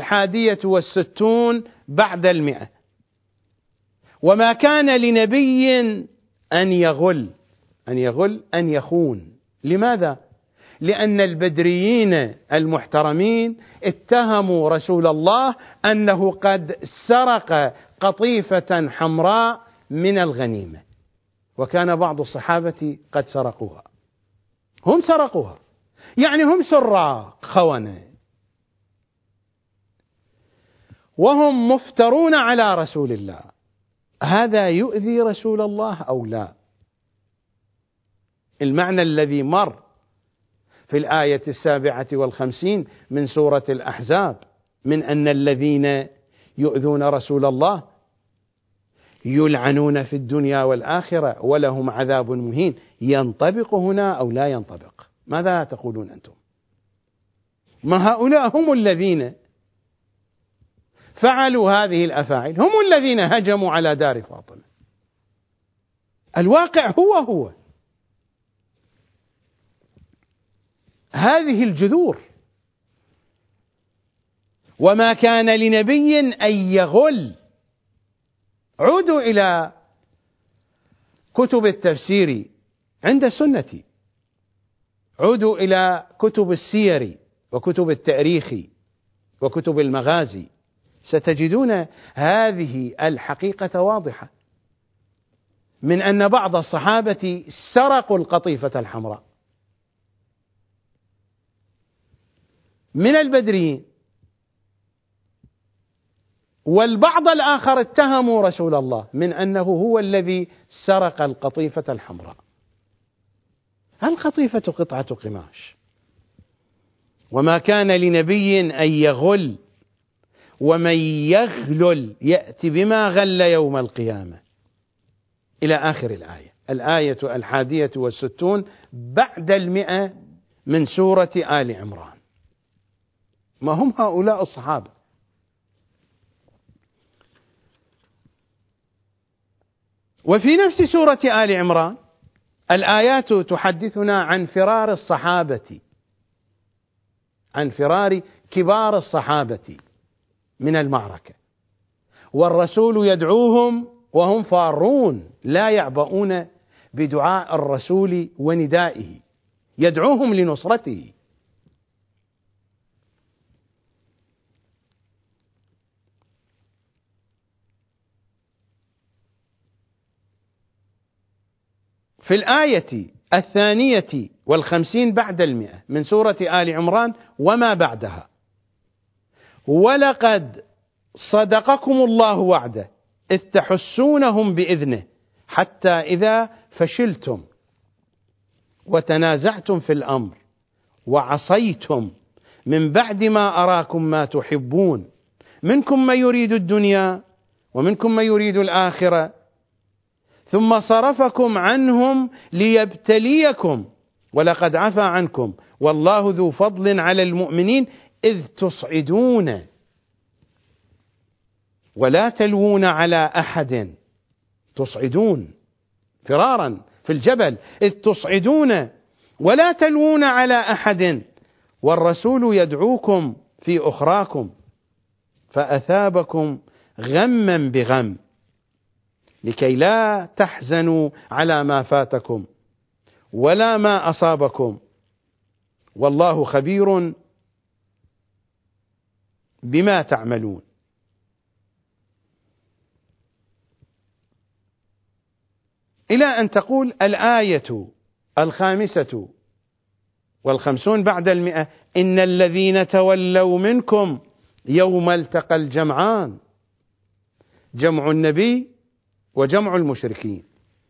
61 بعد 100: وما كان لنبي أن يغل، أن يخون. لماذا؟ لأن البدريين المحترمين اتهموا رسول الله أنه قد سرق قطيفة حمراء من الغنيمة، وكان بعض الصحابة قد سرقوها. هم سرقوها، يعني هم سراق خونة، وهم مفترون على رسول الله. هذا يؤذي رسول الله أو لا؟ المعنى الذي مر في الآية 57 من سورة الأحزاب من أن الذين يؤذون رسول الله يلعنون في الدنيا والآخرة ولهم عذاب مهين. ينطبق هنا أو لا ينطبق؟ ماذا تقولون أنتم؟ ما هؤلاء هم الذين فعلوا هذه الأفاعيل، هم الذين هجموا على دار فاطمة. الواقع هو هذه الجذور. وما كان لنبي أن يغل. عودوا إلى كتب التفسير عند السنة، عودوا إلى كتب السير وكتب التاريخ وكتب المغازي، ستجدون هذه الحقيقة واضحة، من أن بعض الصحابة سرقوا القطيفة الحمراء من البدريين، والبعض الآخر اتهموا رسول الله من أنه هو الذي سرق القطيفة الحمراء. القطيفة قطعة قماش، وما كان لنبي أن يغل ومن يغلل يأتي بما غل يوم القيامة إلى آخر الآية. الآية 61 بعد 100 من سورة آل عمران. ما هم هؤلاء الصحابة؟ وفي نفس سورة آل عمران الآيات تحدثنا عن فرار الصحابة، عن فرار كبار الصحابة من المعركة، والرسول يدعوهم وهم فارون لا يعبؤون بدعاء الرسول وندائه، يدعوهم لنصرته. في الآية 52 بعد 100 من سورة آل عمران وما بعدها: ولقد صدقكم الله وعده إذ تحسونهم بإذنه حتى إذا فشلتم وتنازعتم في الأمر وعصيتم من بعد ما أراكم ما تحبون منكم من يريد الدنيا ومنكم من يريد الآخرة ثم صرفكم عنهم ليبتليكم ولقد عفا عنكم والله ذو فضل على المؤمنين إذ تصعدون ولا تلوون على أحد، تصعدون فرارا في الجبل، إذ تصعدون ولا تلوون على أحد والرسول يدعوكم في أخراكم فأثابكم غما بغم لكي لا تحزنوا على ما فاتكم ولا ما أصابكم والله خبير بما تعملون. إلى أن تقول الآية 55 بعد 100: إن الذين تولوا منكم يوم التقى الجمعان، جمع النبي وجمع المشركين.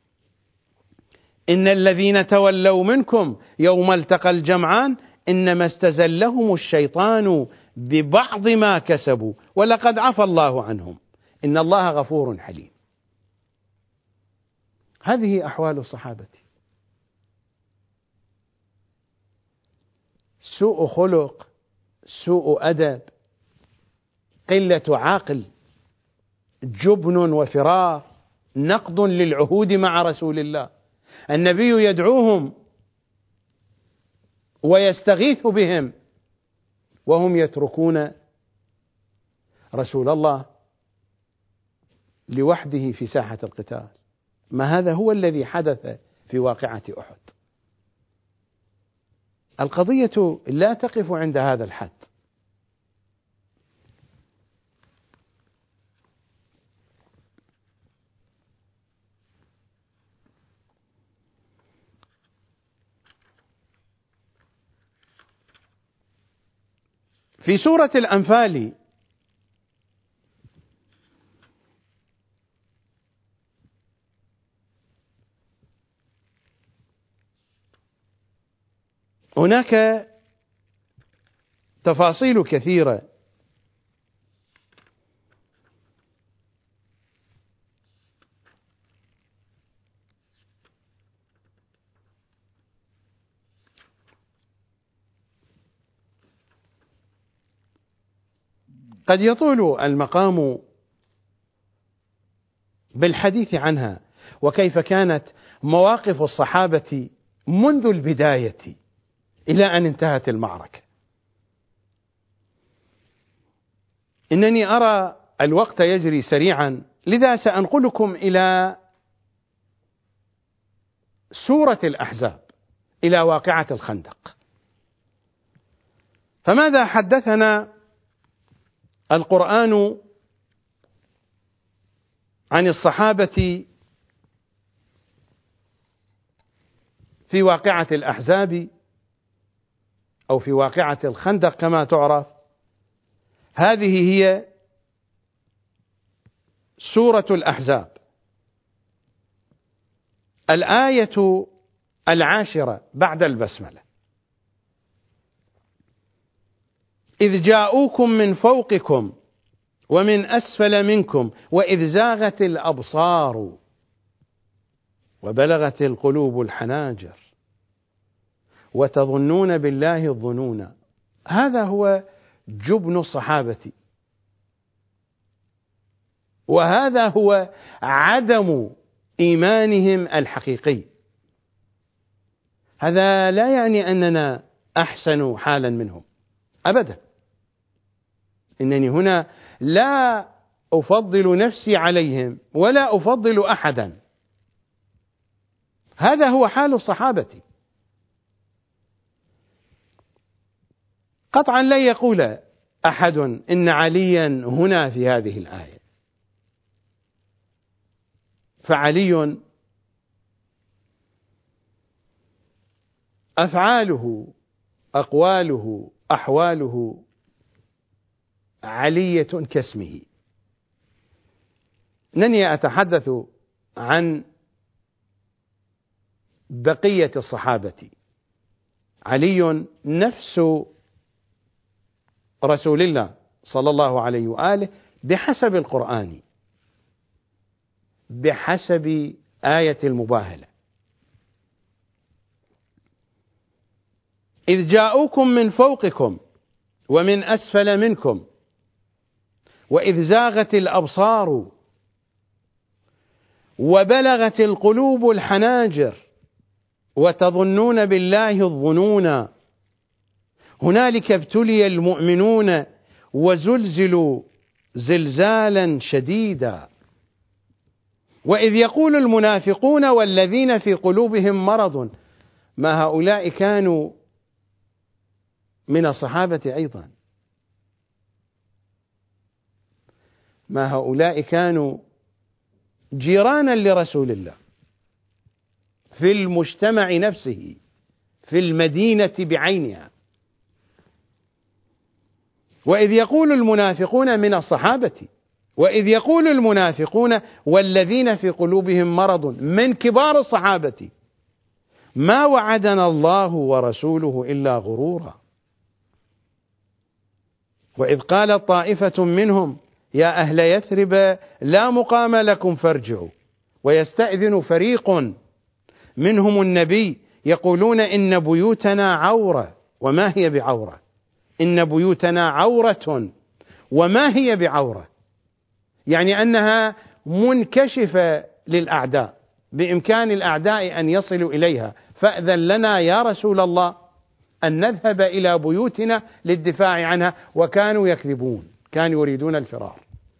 إن الذين تولوا منكم يوم التقى الجمعان إنما استزلهم الشيطان ببعض ما كسبوا ولقد عفى الله عنهم إن الله غفور حليم. هذه أحوال الصحابة: سوء خلق، سوء أدب، قلة عقل، جبن وفرار، نقض للعهود مع رسول الله. النبي يدعوهم ويستغيث بهم وهم يتركون رسول الله لوحده في ساحة القتال. ما هذا هو الذي حدث في واقعة أحد. القضية لا تقف عند هذا الحد. في سورة الأنفال هناك تفاصيل كثيرة قد يطول المقام بالحديث عنها وكيف كانت مواقف الصحابة منذ البداية إلى أن انتهت المعركة. إنني أرى الوقت يجري سريعا، لذا سأنقلكم إلى سورة الأحزاب، إلى واقعة الخندق. فماذا حدثنا القرآن عن الصحابة في واقعة الأحزاب أو في واقعة الخندق كما تعرف؟ هذه هي سورة الأحزاب، الآية 10 بعد البسملة: إذ جاءوكم من فوقكم ومن أسفل منكم وإذ زاغت الأبصار وبلغت القلوب الحناجر وتظنون بالله الظنون. هذا هو جبن الصحابة، وهذا هو عدم إيمانهم الحقيقي. هذا لا يعني أننا أحسن حالا منهم أبدا، إنني هنا لا أفضل نفسي عليهم ولا أفضل أحدا، هذا هو حال الصحابة. قطعا لا يقول أحد إن عليا هنا في هذه الآية، فعلي أفعاله أقواله أحواله علية كاسمه. إنني أتحدث عن بقية الصحابة. علي نفس رسول الله صلى الله عليه وآله بحسب القرآن، بحسب آية المباهلة: إذ جاءوكم من فوقكم ومن أسفل منكم وإذ زاغت الأبصار وبلغت القلوب الحناجر وتظنون بالله الظنون هنالك ابتلي المؤمنون وزلزلوا زلزالا شديدا وإذ يقول المنافقون والذين في قلوبهم مرض. ما هؤلاء كانوا من الصحابة أيضا، ما هؤلاء كانوا جيرانا لرسول الله في المجتمع نفسه، في المدينة بعينها. وإذ يقول المنافقون من الصحابة، وإذ يقول المنافقون والذين في قلوبهم مرض من كبار الصحابة: ما وعدنا الله ورسوله إلا غرورا. وإذ قالت طائفة منهم يا أهل يثرب لا مقام لكم فارجعوا ويستأذن فريق منهم النبي يقولون إن بيوتنا عورة وما هي بعورة، إن بيوتنا عورة وما هي بعورة، يعني أنها منكشفة للأعداء، بإمكان الأعداء أن يصلوا إليها، فأذن لنا يا رسول الله أن نذهب إلى بيوتنا للدفاع عنها. وكانوا يكذبون، كانوا يريدون الفرار.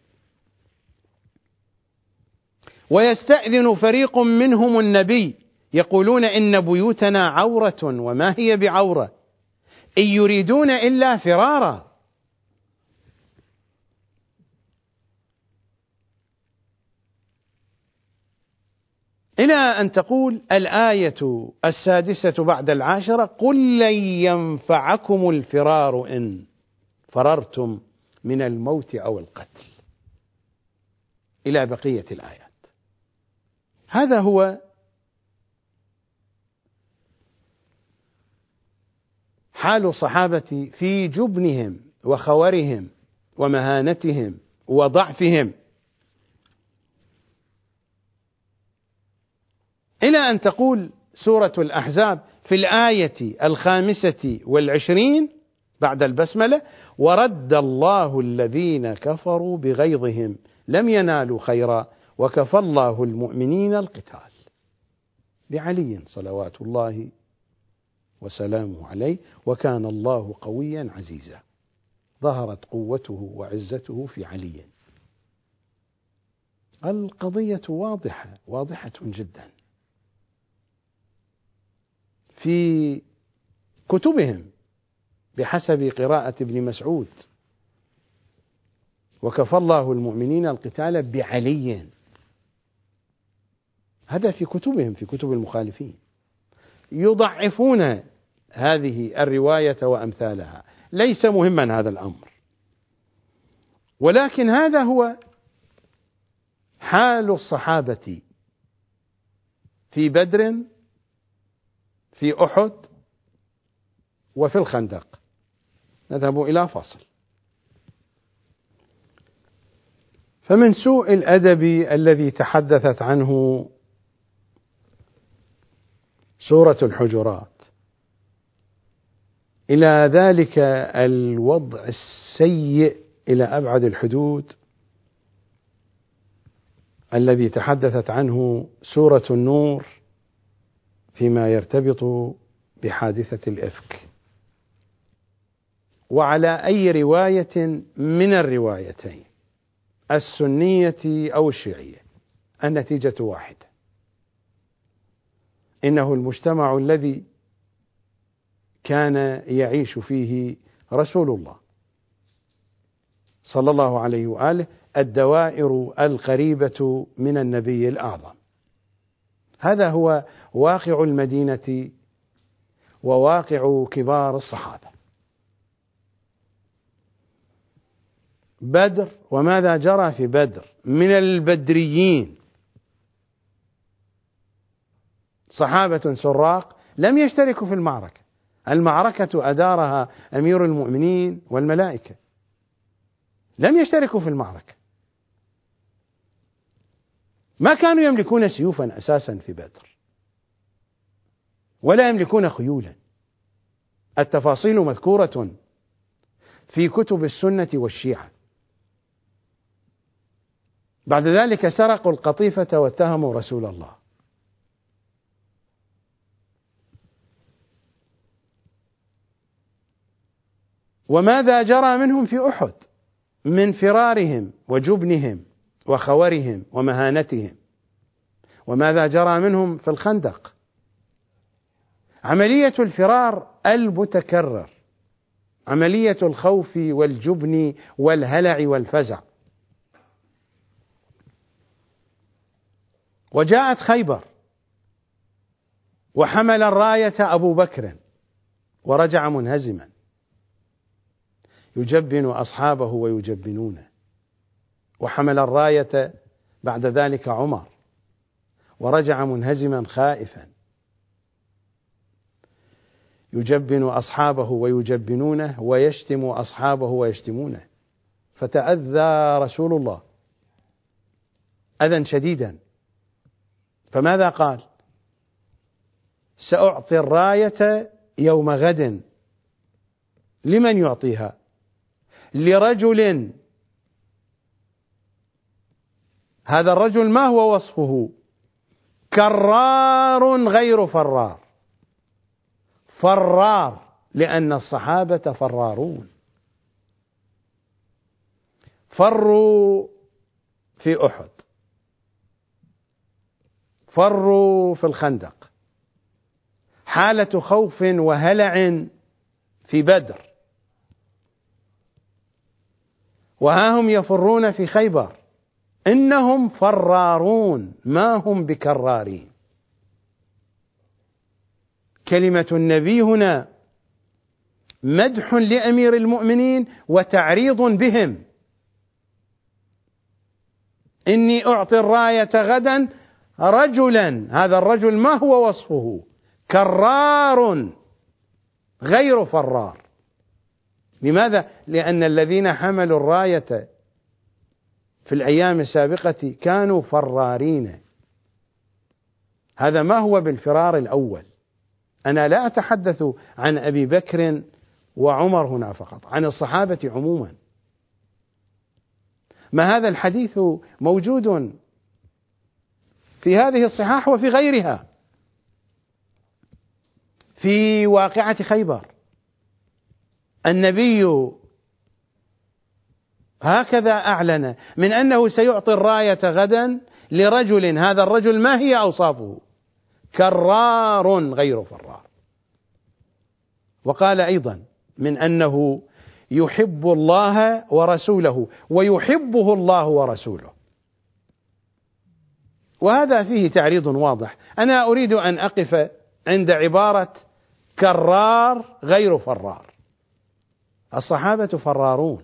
ويستأذن فريق منهم النبي يقولون إن بيوتنا عورة وما هي بعورة إن يريدون إلا فرارا. إلى أن تقول الآية 6 بعد 10: قل لن ينفعكم الفرار إن فررتم من الموت أو القتل، إلى بقية الآيات. هذا هو حال الصحابة في جبنهم وخورهم ومهانتهم وضعفهم، إلى أن تقول سورة الأحزاب في الآية 25 بعد البسملة: ورد الله الذين كفروا بغيظهم لم ينالوا خيرا وكفى الله المؤمنين القتال. بعلي صلوات الله وسلامه عليه: وكان الله قويا عزيزا. ظهرت قوته وعزته في علي. القضية واضحة جدا في كتبهم بحسب قراءة ابن مسعود: وكفى الله المؤمنين القتال بعلي. هذا في كتبهم، في كتب المخالفين. يضعفون هذه الرواية وأمثالها. ليس مهما هذا الأمر، ولكن هذا هو حال الصحابة في بدر، في أحد، وفي الخندق. نذهب إلى فاصل. فمن سوء الأدب الذي تحدثت عنه سورة الحجرات إلى ذلك الوضع السيء إلى أبعد الحدود الذي تحدثت عنه سورة النور فيما يرتبط بحادثة الإفك، وعلى أي رواية من الروايتين السنية أو الشيعية النتيجة واحدة: إنه المجتمع الذي كان يعيش فيه رسول الله صلى الله عليه وآله، الدوائر القريبة من النبي الأعظم. هذا هو واقع المدينة وواقع كبار الصحابة. بدر، وماذا جرى في بدر من البدريين؟ صحابة سراق لم يشتركوا في المعركة. المعركة أدارها أمير المؤمنين والملائكة، لم يشتركوا في المعركة. ما كانوا يملكون سيوفا أساسا في بدر، ولا يملكون خيولا. التفاصيل مذكورة في كتب السنة والشيعة. بعد ذلك سرقوا القطيفة واتهموا رسول الله. وماذا جرى منهم في أحد من فرارهم وجبنهم وخورهم ومهانتهم؟ وماذا جرى منهم في الخندق؟ عملية الفرار المتكرر، عملية الخوف والجبن والهلع والفزع. وجاءت خيبر وحمل الراية أبو بكر ورجع منهزما يجبن أصحابه ويجبنونه. وحمل الراية بعد ذلك عمر ورجع منهزما خائفا يجبن أصحابه ويجبنونه ويشتم أصحابه ويشتمونه. فتأذى رسول الله أذى شديدا، فماذا قال؟ سأعطي الراية يوم غد. لمن يعطيها؟ لرجل، هذا الرجل ما هو وصفه؟ كرار غير فرار. فرار لأن الصحابة فرارون، فروا في أحد، فروا في الخندق، حالة خوف وهلع في بدر، وها هم يفرون في خيبر. إنهم فرارون ما هم بكرارين. كلمة النبي هنا مدح لأمير المؤمنين وتعريض بهم. إني أعطي الراية غدا رجلا، هذا الرجل ما هو وصفه؟ كرار غير فرار. لماذا؟ لأن الذين حملوا الراية في الأيام السابقة كانوا فرارين. هذا ما هو بالفرار الأول. أنا لا أتحدث عن أبي بكر وعمر هنا فقط، عن الصحابة عموما. ما هذا الحديث موجود في هذه الصحاح وفي غيرها. في واقعة خيبر النبي هكذا أعلن من أنه سيعطي الراية غدا لرجل، هذا الرجل ما هي أوصافه؟ كرار غير فرار. وقال أيضا من أنه يحب الله ورسوله ويحبه الله ورسوله، وهذا فيه تعريض واضح. أنا أريد أن أقف عند عبارة كرار غير فرار. الصحابة فرارون،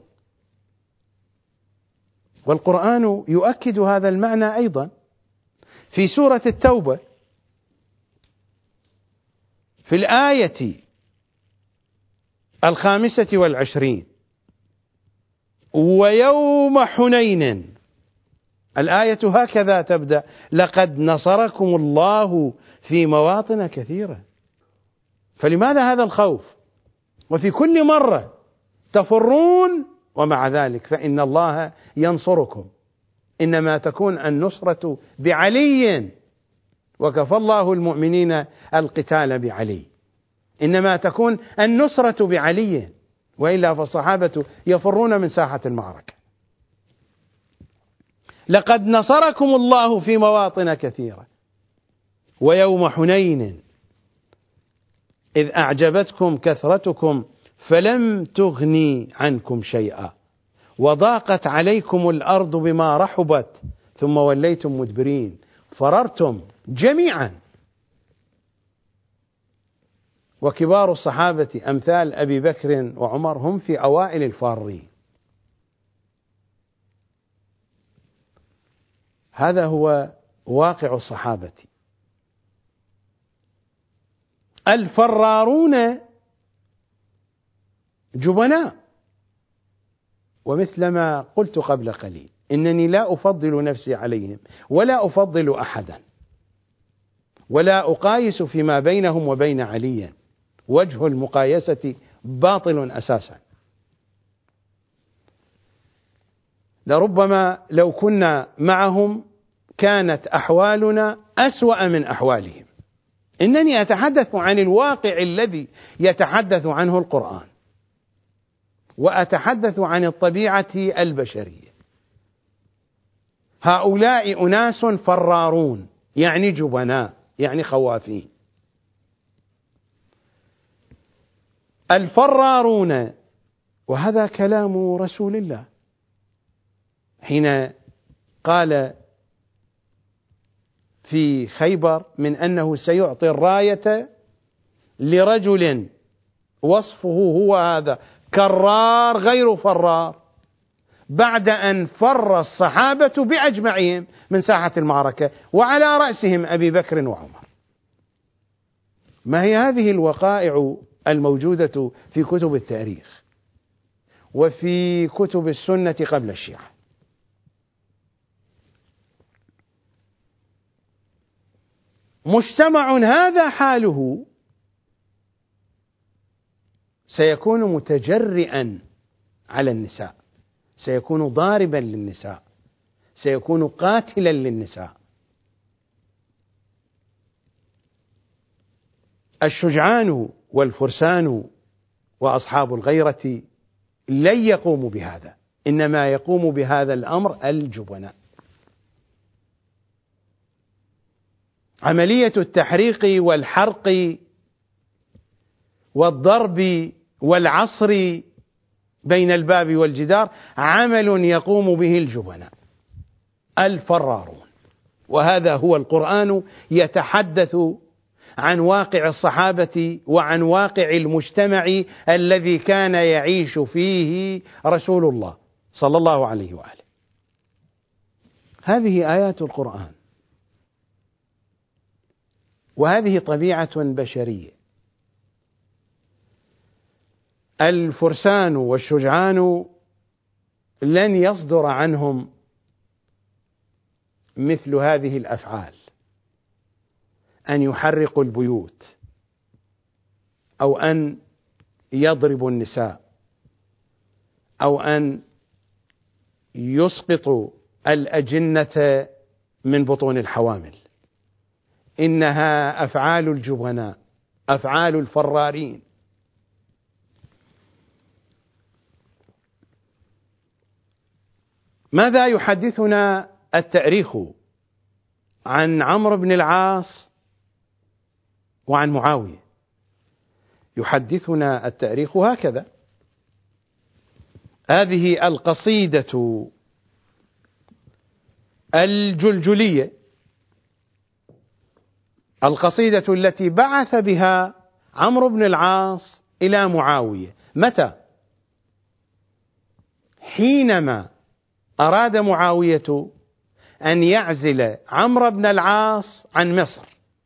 والقرآن يؤكد هذا المعنى أيضا في سورة التوبة في الآية 25: ويوم حنين. الآية هكذا تبدأ: لقد نصركم الله في مواطن كثيرة. فلماذا هذا الخوف؟ وفي كل مرة تفرون ومع ذلك فإن الله ينصركم. إنما تكون النصرة بعلي، وكفى الله المؤمنين القتال بعلي. إنما تكون النصرة بعلي، وإلا فالصحابة يفرون من ساحة المعركة. لقد نصركم الله في مواطن كثيرة ويوم حنين إذ أعجبتكم كثرتكم فلم تغني عنكم شيئا وضاقت عليكم الأرض بما رحبت ثم وليتم مدبرين فررتم جميعا. وكبار الصحابة أمثال أبي بكر وعمر هم في أوائل الفارين. هذا هو واقع الصحابة. الفرارون جبناء، ومثلما قلت قبل قليل إنني لا أفضل نفسي عليهم ولا أفضل أحدا ولا أقايس فيما بينهم وبين علي، وجه المقايسة باطل أساسا. لربما لو كنا معهم كانت أحوالنا أسوأ من أحوالهم. إنني أتحدث عن الواقع الذي يتحدث عنه القرآن، وأتحدث عن الطبيعة البشرية. هؤلاء أناس فرارون، يعني جبناء، يعني خوافين. الفرارون، وهذا كلام رسول الله حين قال في خيبر من أنه سيعطي الراية لرجل وصفه هو هذا كرار غير فرار، بعد أن فر الصحابة بأجمعهم من ساحة المعركة وعلى رأسهم أبي بكر وعمر. ما هي هذه الوقائع الموجودة في كتب التاريخ وفي كتب السنة قبل الشيعة؟ مجتمع هذا حاله سيكون متجرئا على النساء، سيكون ضاربا للنساء، سيكون قاتلا للنساء. الشجعان والفرسان وأصحاب الغيرة لن يقوموا بهذا، إنما يقوم بهذا الأمر الجبناء. عملية التحريق والحرق والضرب والعصر بين الباب والجدار عمل يقوم به الجبناء الفرارون. وهذا هو القرآن يتحدث عن واقع الصحابة وعن واقع المجتمع الذي كان يعيش فيه رسول الله صلى الله عليه وآله. هذه آيات القرآن، وهذه طبيعة بشرية. الفرسان والشجعان لن يصدر عنهم مثل هذه الأفعال، أن يحرقوا البيوت أو أن يضرب النساء أو أن يسقط الأجنة من بطون الحوامل، إنها أفعال الجبناء، أفعال الفرارين. ماذا يحدثنا التاريخ عن عمرو بن العاص وعن معاوية؟ يحدثنا التاريخ هكذا: هذه القصيدة الجلجلية، القصيدة التي بعث بها عمرو بن العاص إلى معاوية، متى؟ حينما أراد معاوية أن يعزل عمرو بن العاص عن مصر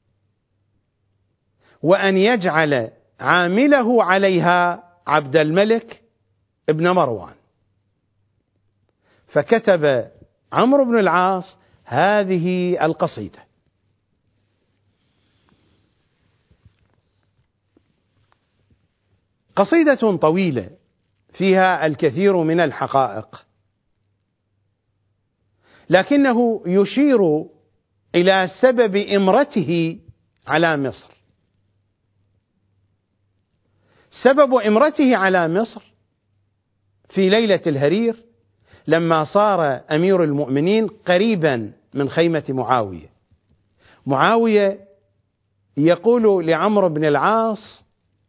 وأن يجعل عامله عليها عبد الملك ابن مروان، فكتب عمرو بن العاص هذه القصيدة. قصيدة طويلة فيها الكثير من الحقائق، لكنه يشير إلى سبب إمرته على مصر. سبب إمرته على مصر في ليلة الهرير لما صار أمير المؤمنين قريبا من خيمة معاوية. معاوية يقول لعمرو بن العاص: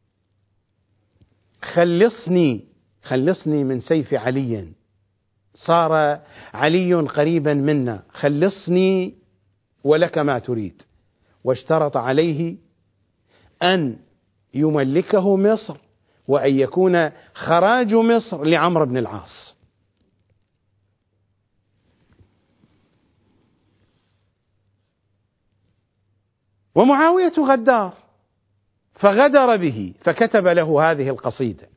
خلصني من سيف علي، صار علي قريبا منا، خلصني ولك ما تريد. واشترط عليه أن يملكه مصر وأن يكون خراج مصر لعمرو بن العاص. ومعاوية غدار، فغدر به، فكتب له هذه القصيدة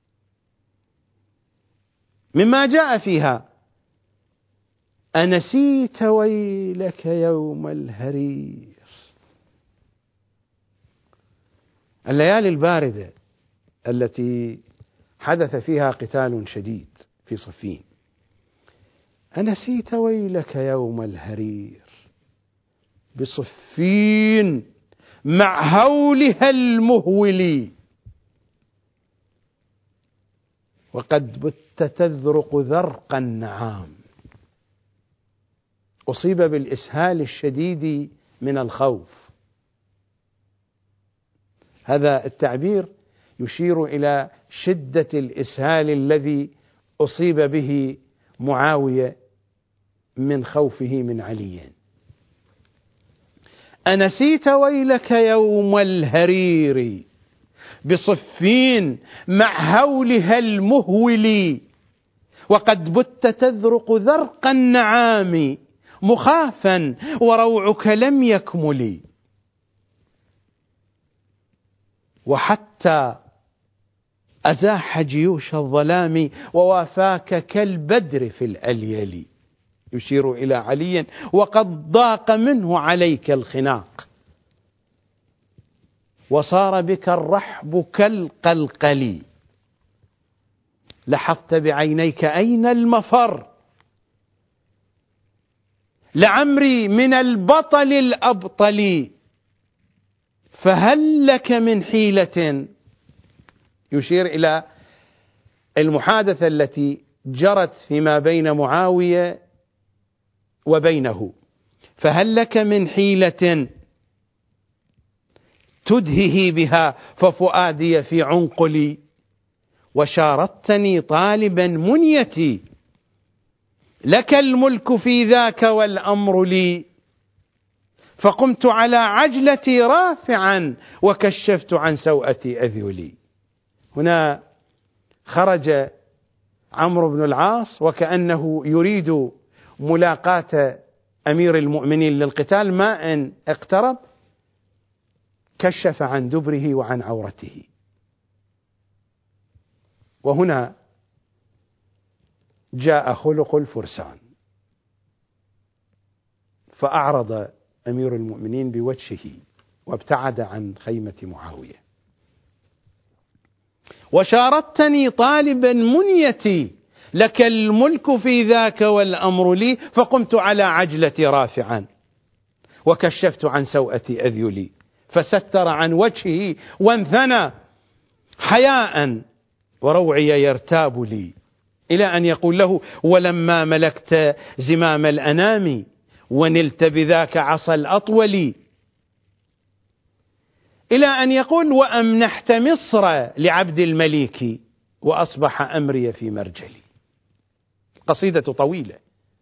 مما جاء فيها: أنسيت ويلك يوم الهرير. الليالي الباردة التي حدث فيها قتال شديد في صفين. أنسيت ويلك يوم الهرير بصفين مع هولها المهول، وقد بت تذرق ذرق النعام. أصيب بالإسهال الشديد من الخوف. هذا التعبير يشير إلى شدة الإسهال الذي أصيب به معاوية من خوفه من علي. أنسيت ويلك يوم الهرير بصفين مع هولها المهول، وقد بت تذرق ذرق النعام مخافا وروعك لم يكمل. وحتى أزاح جيوش الظلام ووافاك كالبدر في الأليل، يشير إلى علي، وقد ضاق منه عليك الخناق، وصار بك الرحب كالقلقل، لحظت بعينيك أين المفر، لعمري من البطل الأبطل، فهل لك من حيلة. يشير إلى المحادثة التي جرت فيما بين معاوية وبينه: فهل لك من حيلة تدهه بها ففؤادي في عنقلي، وشاردتني طالبا منيتي، لك الملك في ذاك والأمر لي، فقمت على عجلتي رافعا وكشفت عن سوءتي أذيلي. هنا خرج عمرو بن العاص وكأنه يريد ملاقاة أمير المؤمنين للقتال، ما إن اقترب كشف عن دبره وعن عورته. وهنا جاء خلق الفرسان، فأعرض أمير المؤمنين بوجهه وابتعد عن خيمة معاوية. وشارطتني طالبا منيتي، لك الملك في ذاك والأمر لي، فقمت على عجلتي رافعا وكشفت عن سوءة أذيلي، فستر عن وجهه وانثنى حياء وروعي يرتاب لي، إلى أن يقول له: ولما ملكت زمام الأنام ونلت بذاك عصا الأطول، إلى أن يقول: وأمنحت مصر لعبد المليك وأصبح أمري في مرجلي. قصيدة طويلة،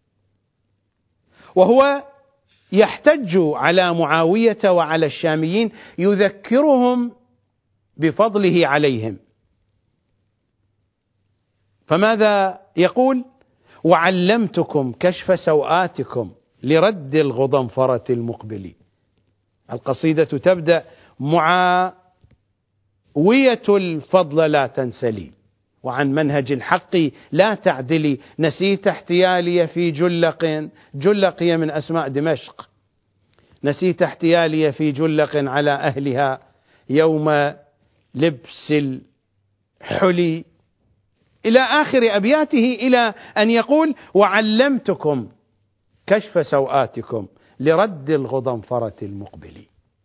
وهو يحتج على معاوية وعلى الشاميين، يذكرهم بفضله عليهم. فماذا يقول؟ وعلمتكم كشف سوآتكم لرد الغضنفرة المقبل. القصيدة تبدأ: معاوية الفضل لا تنسلي، وعن منهج الحق لا تعدلي، نسيت احتيالي في جلق، جلق هي من أسماء دمشق، نسيت احتيالي في جلق على أهلها يوم لبس الحلي، إلى آخر أبياته، إلى أن يقول: وعلمتكم كشف سوآتكم لرد الغضنفرة المقبل.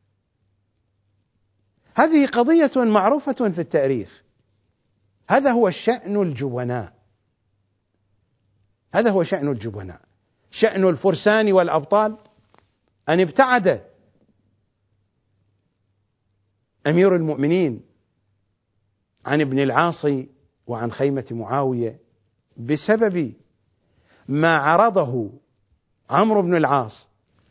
هذه قضية معروفة في التاريخ. هذا هو شأن الجبناء، هذا هو شأن الجبناء. شأن الفرسان والأبطال أن ابتعد أمير المؤمنين عن ابن العاص وعن خيمة معاوية بسبب ما عرضه عمرو بن العاص.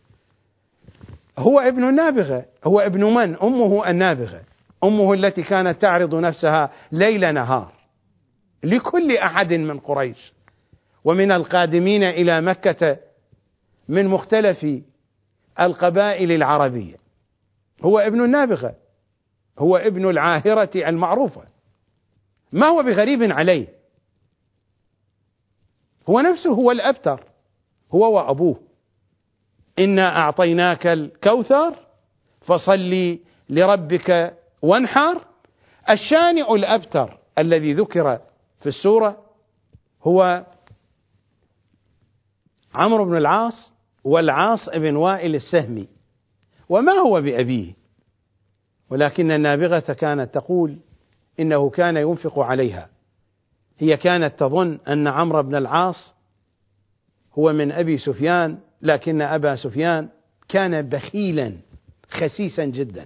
هو ابن النابغة، هو ابن من؟ أمه النابغة، أمه التي كانت تعرض نفسها ليل نهار لكل أحد من قريش ومن القادمين إلى مكة من مختلف القبائل العربية. هو ابن النابغة، هو ابن العاهرة المعروفة، ما هو بغريب عليه، هو نفسه هو الأبتر، هو وأبوه. إنا أعطيناك الكوثر فصل لربك وانحر. الشانئ الأبتر الذي ذكر في السورة هو عمرو بن العاص، والعاص بن وائل السهمي، وما هو بأبيه، ولكن النابغة كانت تقول إنه كان ينفق عليها. هي كانت تظن أن عمرو بن العاص هو من أبي سفيان، لكن أبا سفيان كان بخيلا خسيسا جدا.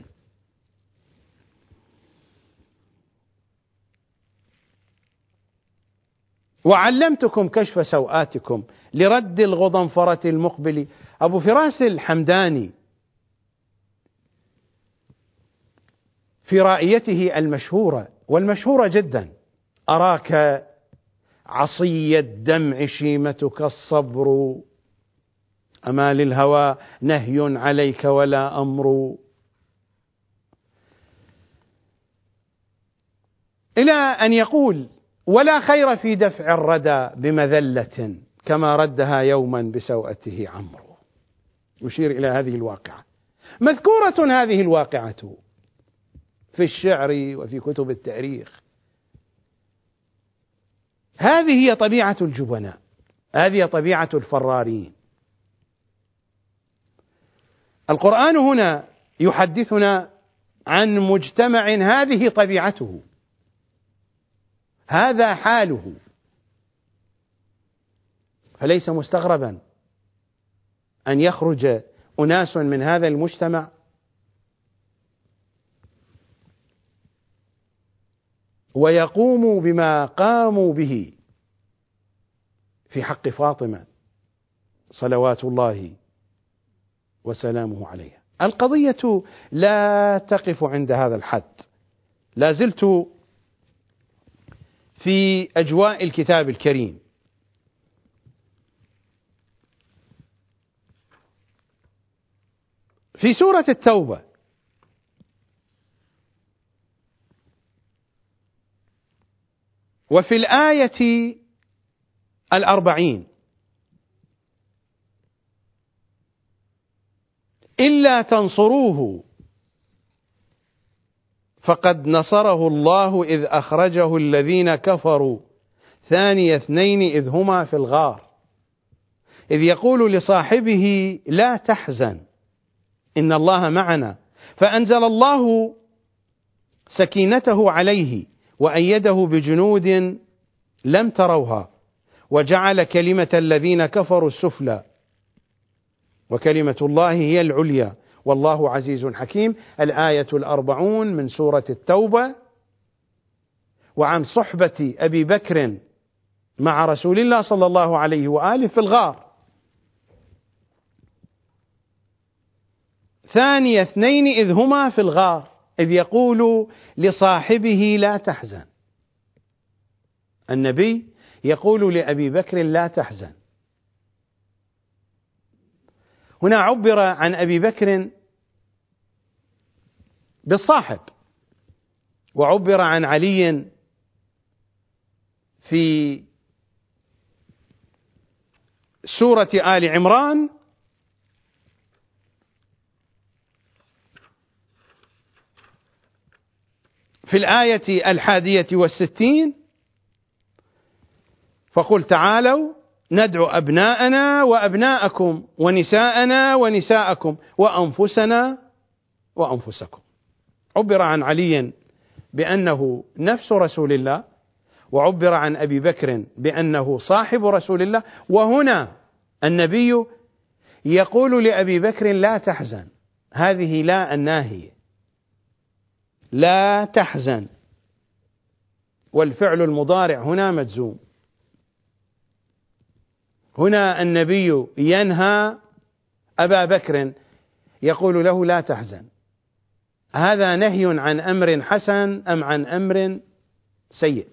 وعلمتكم كشف سوآتكم لرد الغضنفرة المقبل. أبو فراس الحمداني في رائيته المشهورة والمشهورة جدا: أراك عصي الدمع شيمتك الصبر، أما للهوى نهي عليك ولا أمر، إلى أن يقول: ولا خير في دفع الردى بمذلة، كما ردها يوما بسوءته عمرو. يشير إلى هذه الواقعة، مذكورة هذه الواقعة في الشعر وفي كتب التاريخ. هذه هي طبيعة الجبناء، هذه هي طبيعة الفرارين. القرآن هنا يحدثنا عن مجتمع هذه طبيعته، هذا حاله، فليس مستغربا أن يخرج أناس من هذا المجتمع ويقوموا بما قاموا به في حق فاطمة صلوات الله وسلامه عليها. القضية لا تقف عند هذا الحد. لا زلت في أجواء الكتاب الكريم. في سورة التوبة وفي الآية 40: إلا تنصروه فقد نصره الله إذ أخرجه الذين كفروا ثاني اثنين إذ هما في الغار إذ يقول لصاحبه لا تحزن إن الله معنا فأنزل الله سكينته عليه وأيده بجنود لم تروها وجعل كلمة الذين كفروا السفلى وكلمة الله هي العليا والله عزيز حكيم. الآية 40 من سورة التوبة. وعن صحبة أبي بكر مع رسول الله صلى الله عليه وآله في الغار ثاني اثنين إذ هما في الغار إذ يقول لصاحبه لا تحزن. النبي يقول لأبي بكر لا تحزن. هنا عبر عن أبي بكر بالصاحب، وعبر عن علي في سورة آل عمران في الآية 61 فقل تعالوا ندعو أبناءنا وأبناءكم ونساءنا ونساءكم وأنفسنا وأنفسكم. عبر عن علي بأنه نفس رسول الله، وعبر عن أبي بكر بأنه صاحب رسول الله، وهنا النبي يقول لأبي بكر لا تحزن، هذه لا الناهية، لا تحزن، والفعل المضارع هنا مجزوم. هنا النبي ينهى أبا بكر يقول له لا تحزن. هذا نهي عن أمر حسن أم عن أمر سيء؟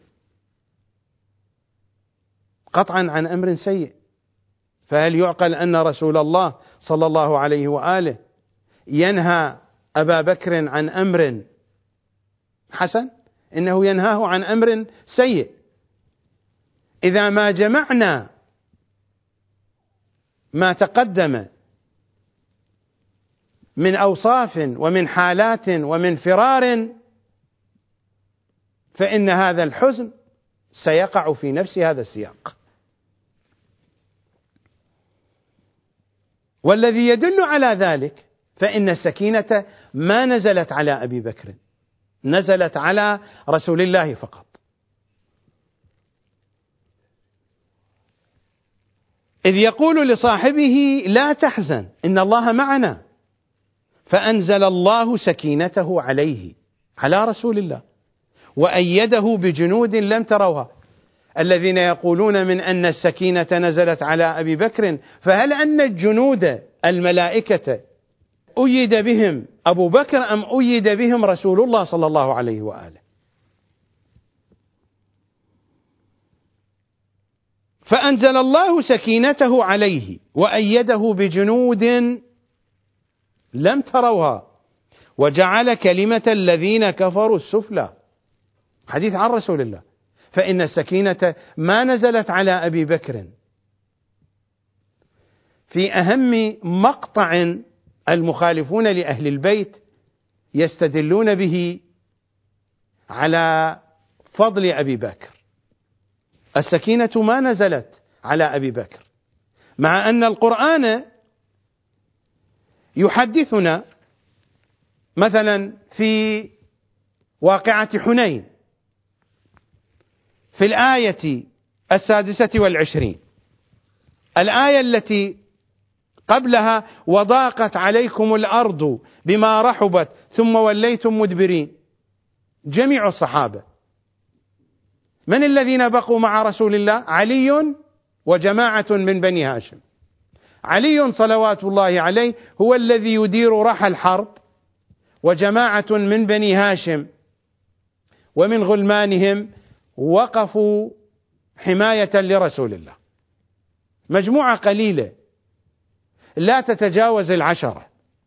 قطعا عن أمر سيء. فهل يعقل أن رسول الله صلى الله عليه وآله ينهى أبا بكر عن أمر حسن؟ إنه ينهاه عن أمر سيء. إذا ما جمعنا ما تقدم من أوصاف ومن حالات ومن فرار فإن هذا الحزن سيقع في نفس هذا السياق. والذي يدل على ذلك فإن السكينة ما نزلت على أبي بكر، نزلت على رسول الله فقط. إذ يقول لصاحبه لا تحزن إن الله معنا، فأنزل الله سكينته عليه، على رسول الله، وأيده بجنود لم تروها. الذين يقولون من أن السكينة نزلت على أبي بكر، فهل أن الجنود الملائكة أيد بهم أبو بكر أم أيد بهم رسول الله صلى الله عليه وآله؟ فأنزل الله سكينته عليه وأيده بجنود لم تروها وجعل كلمة الذين كفروا السفلى. حديث عن رسول الله. فإن السكينة ما نزلت على أبي بكر في أهم مقطع المخالفون لأهل البيت يستدلون به على فضل أبي بكر. السكينة ما نزلت على أبي بكر، مع أن القرآن يحدثنا مثلا في واقعة حنين في الآية 26، الآية التي قبلها وضاقت عليكم الأرض بما رحبت ثم وليتم مدبرين. جميع الصحابة من الذين بقوا مع رسول الله؟ علي وجماعة من بني هاشم. علي صلوات الله عليه هو الذي يدير رحى الحرب، وجماعة من بني هاشم ومن غلمانهم وقفوا حماية لرسول الله. مجموعة قليلة لا تتجاوز 10.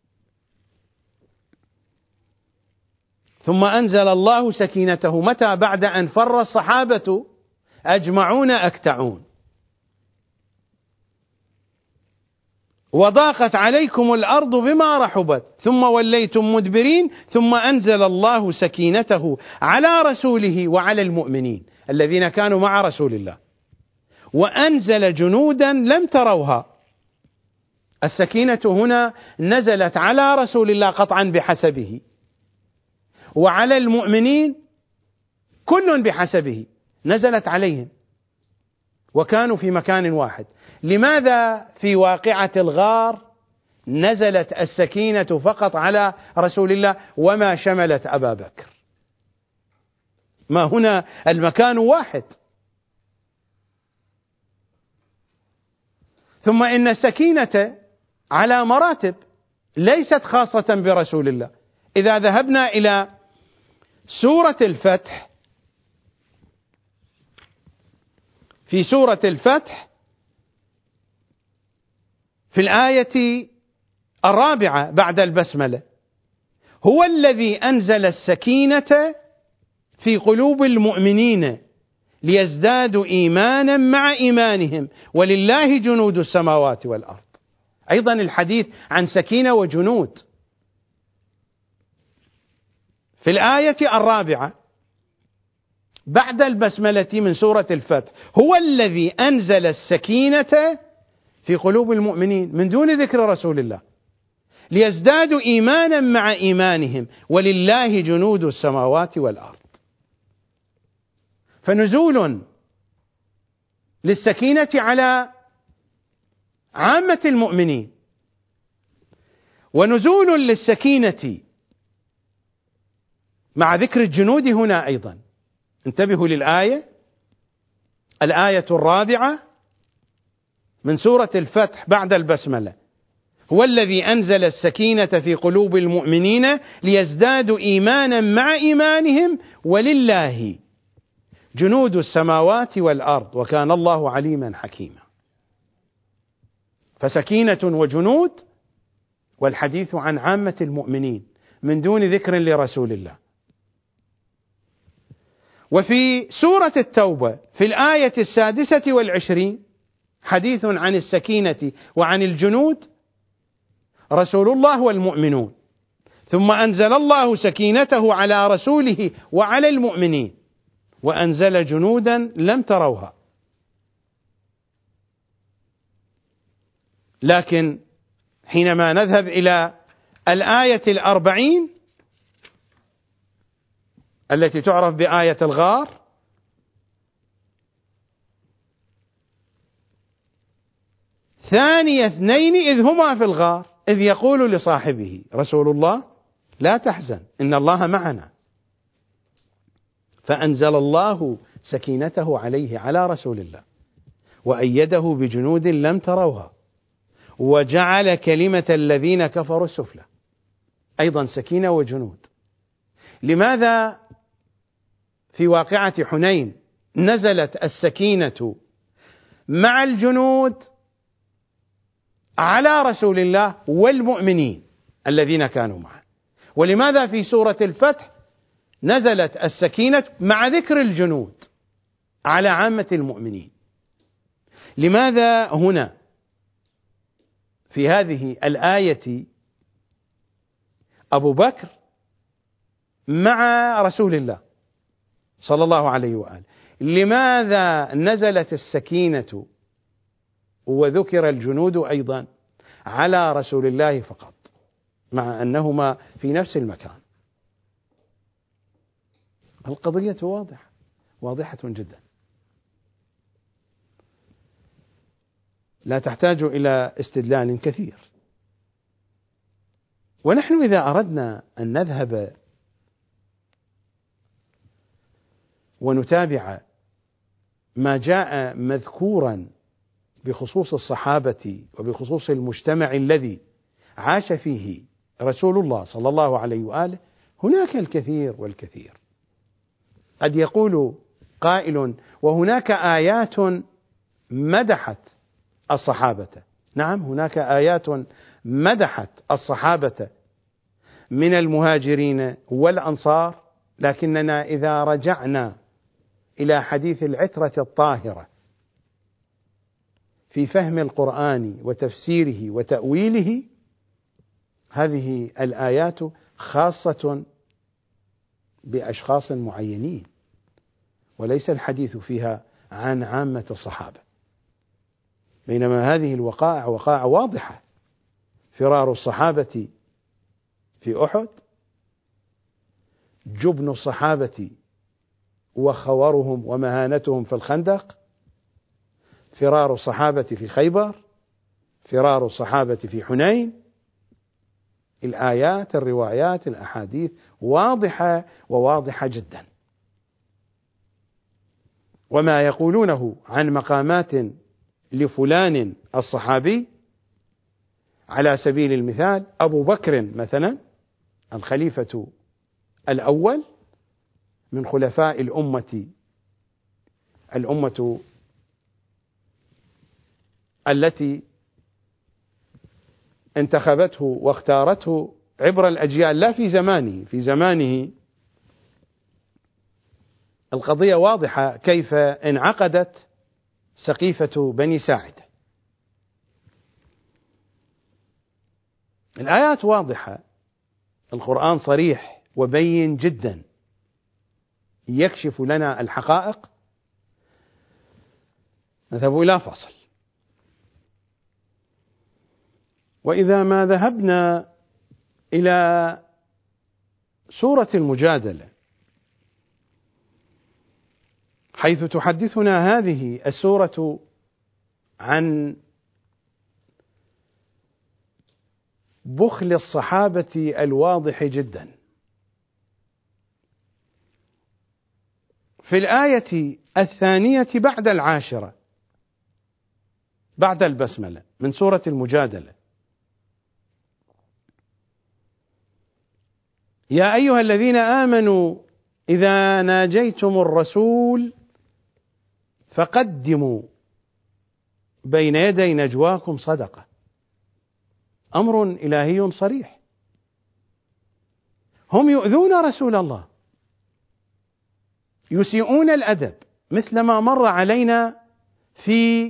ثم أنزل الله سكينته متى؟ بعد أن فر الصحابة أجمعون أكتعون. وضاقت عليكم الأرض بما رحبت ثم وليتم مدبرين ثم أنزل الله سكينته على رسوله وعلى المؤمنين الذين كانوا مع رسول الله وأنزل جنودا لم تروها. السكينة هنا نزلت على رسول الله قطعا بحسبه، وعلى المؤمنين كل بحسبه، نزلت عليهم وكانوا في مكان واحد. لماذا في واقعة الغار نزلت السكينة فقط على رسول الله وما شملت أبا بكر؟ ما هنا المكان واحد. ثم إن السكينة على مراتب ليست خاصة برسول الله. إذا ذهبنا إلى سورة الفتح، في سورة الفتح في الآية 4 بعد البسملة: هو الذي أنزل السكينة في قلوب المؤمنين ليزدادوا إيمانا مع إيمانهم ولله جنود السماوات والأرض. أيضا الحديث عن سكينة وجنود في الآية 4 بعد البسملة من سورة الفتح: هو الذي أنزل السكينة في قلوب المؤمنين، من دون ذكر رسول الله، ليزدادوا إيمانا مع إيمانهم ولله جنود السماوات والأرض. فنزول للسكينة على عامة المؤمنين، ونزول للسكينة مع ذكر الجنود هنا أيضا. انتبهوا للآية، الآية 4 من سورة الفتح بعد البسملة: هو الذي أنزل السكينة في قلوب المؤمنين ليزدادوا إيمانا مع إيمانهم ولله جنود السماوات والأرض وكان الله عليما حكيما. فسكينة وجنود، والحديث عن عامة المؤمنين من دون ذكر لرسول الله. وفي سورة التوبة في الآية 26 حديث عن السكينة وعن الجنود: رسول الله والمؤمنون، ثم أنزل الله سكينته على رسوله وعلى المؤمنين وأنزل جنودا لم تروها. لكن حينما نذهب إلى الآية 40 التي تعرف بآية الغار: ثاني اثنين إذ هما في الغار إذ يقول لصاحبه رسول الله لا تحزن إن الله معنا، فأنزل الله سكينته عليه على رسول الله وأيده بجنود لم تروها وجعل كلمة الذين كفروا السفلى. أيضا سكينة وجنود. لماذا في واقعة حنين نزلت السكينة مع الجنود على رسول الله والمؤمنين الذين كانوا معه؟ ولماذا في سورة الفتح نزلت السكينة مع ذكر الجنود على عامة المؤمنين؟ لماذا هنا في هذه الآية أبو بكر مع رسول الله صلى الله عليه وآله؟ لماذا نزلت السكينة وذكر الجنود أيضا على رسول الله فقط مع أنهما في نفس المكان؟ القضية واضحة جدا، لا تحتاج إلى استدلال كثير. ونحن إذا أردنا أن نذهب ونتابع ما جاء مذكورا بخصوص الصحابة وبخصوص المجتمع الذي عاش فيه رسول الله صلى الله عليه وآله، هناك الكثير والكثير. قد يقول قائل: وهناك آيات مدحت الصحابة. نعم، هناك آيات مدحت الصحابة من المهاجرين والأنصار، لكننا إذا رجعنا إلى حديث العترة الطاهرة في فهم القرآن وتفسيره وتأويله، هذه الآيات خاصة بأشخاص معينين، وليس الحديث فيها عن عامة الصحابة، بينما هذه الوقائع وقائع واضحة: فرار الصحابة في أحد، جبن الصحابة وخورهم ومهانتهم في الخندق، فرار الصحابة في خيبر، فرار الصحابة في حنين. الآيات، الروايات، الأحاديث واضحة وواضحة جدا. وما يقولونه عن مقامات لفلان الصحابي، على سبيل المثال أبو بكر مثلا الخليفة الأول من خلفاء الأمة التي انتخبته واختارته عبر الأجيال، لا في زمانه. في زمانه القضية واضحة كيف انعقدت سقيفة بني ساعدة. الآيات واضحة، القرآن صريح وبين جدا، يكشف لنا الحقائق. نذهب إلى فاصل، وإذا ما ذهبنا إلى سورة المجادلة حيث تحدثنا هذه السورة عن بخل الصحابة الواضح جدا، في الآية الثانية بعد العاشرة بعد البسملة من سورة المجادلة: يا أيها الذين آمنوا إذا ناجيتم الرسول فقدموا بين يدي نجواكم صدقة. أمر إلهي صريح. هم يؤذون رسول الله، يسيئون الأدب، مثل ما مر علينا في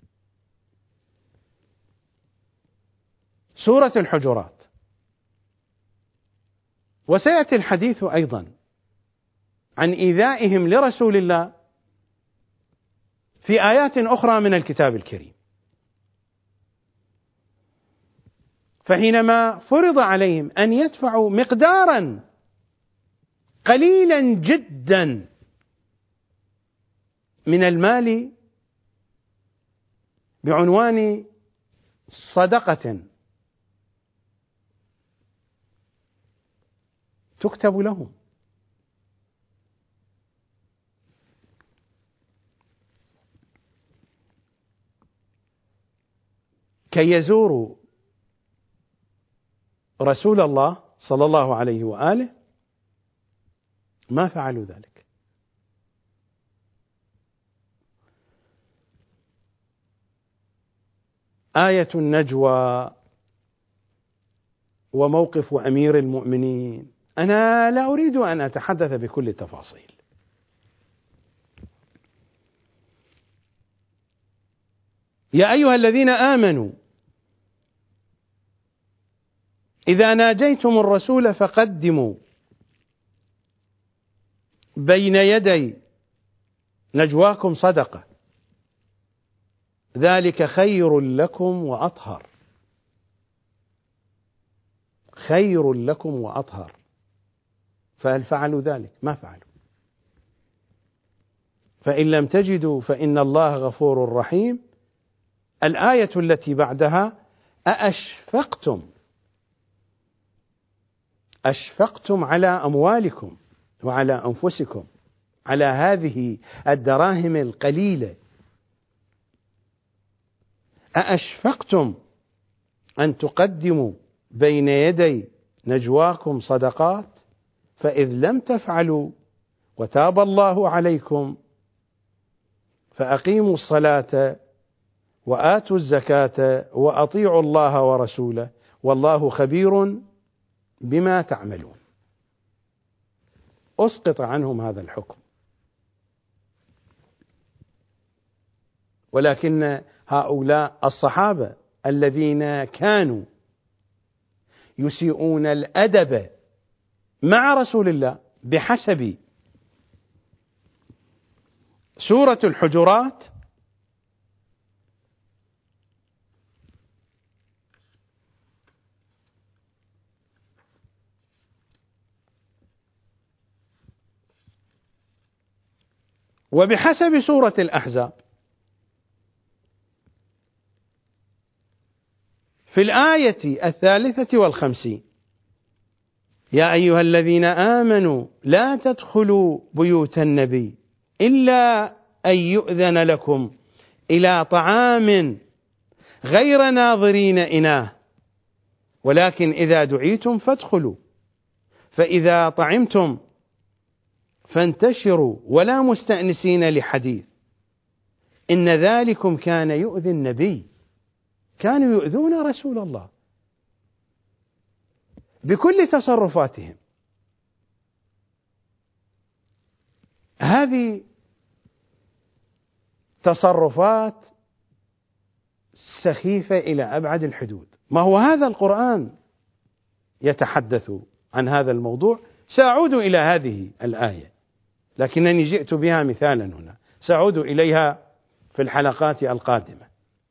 سورة الحجرات، وسيأتي الحديث أيضا عن إيذائهم لرسول الله في آيات أخرى من الكتاب الكريم. فحينما فرض عليهم أن يدفعوا مقدارا قليلا جدا من المال بعنوان صدقة تكتب لهم، كي يزوروا رسول الله صلى الله عليه وآله، ما فعلوا ذلك. آية النجوى وموقف أمير المؤمنين، أنا لا أريد أن أتحدث بكل التفاصيل. يا أيها الذين آمنوا إذا ناجيتم الرسول فقدموا بين يدي نجواكم صدقة ذلك خير لكم وأطهر. خير لكم وأطهر. فهل فعلوا ذلك؟ ما فعلوا. فإن لم تجدوا فإن الله غفور رحيم. الآية التي بعدها: أشفقتم على أموالكم وعلى أنفسكم، على هذه الدراهم القليلة، أأشفقتم أن تقدموا بين يدي نجواكم صدقات فإذ لم تفعلوا وتاب الله عليكم فأقيموا الصلاة وآتوا الزكاة وأطيعوا الله ورسوله والله خبير بما تعملون. أسقط عنهم هذا الحكم، ولكن هؤلاء الصحابة الذين كانوا يسيئون الأدب مع رسول الله بحسب سورة الحجرات وبحسب سورة الأحزاب في الآية 53: يا أيها الذين آمنوا لا تدخلوا بيوت النبي إلا أن يؤذن لكم إلى طعام غير ناظرين إناه ولكن إذا دعيتم فادخلوا فإذا طعمتم فانتشروا ولا مستأنسين لحديث إن ذلكم كان يؤذي النبي. كانوا يؤذون رسول الله بكل تصرفاتهم. هذه تصرفات سخيفة إلى أبعد الحدود. ما هو هذا القرآن يتحدث عن هذا الموضوع. سأعود إلى هذه الآية لكنني جئت بها مثالا هنا، سأعود إليها في الحلقات القادمة.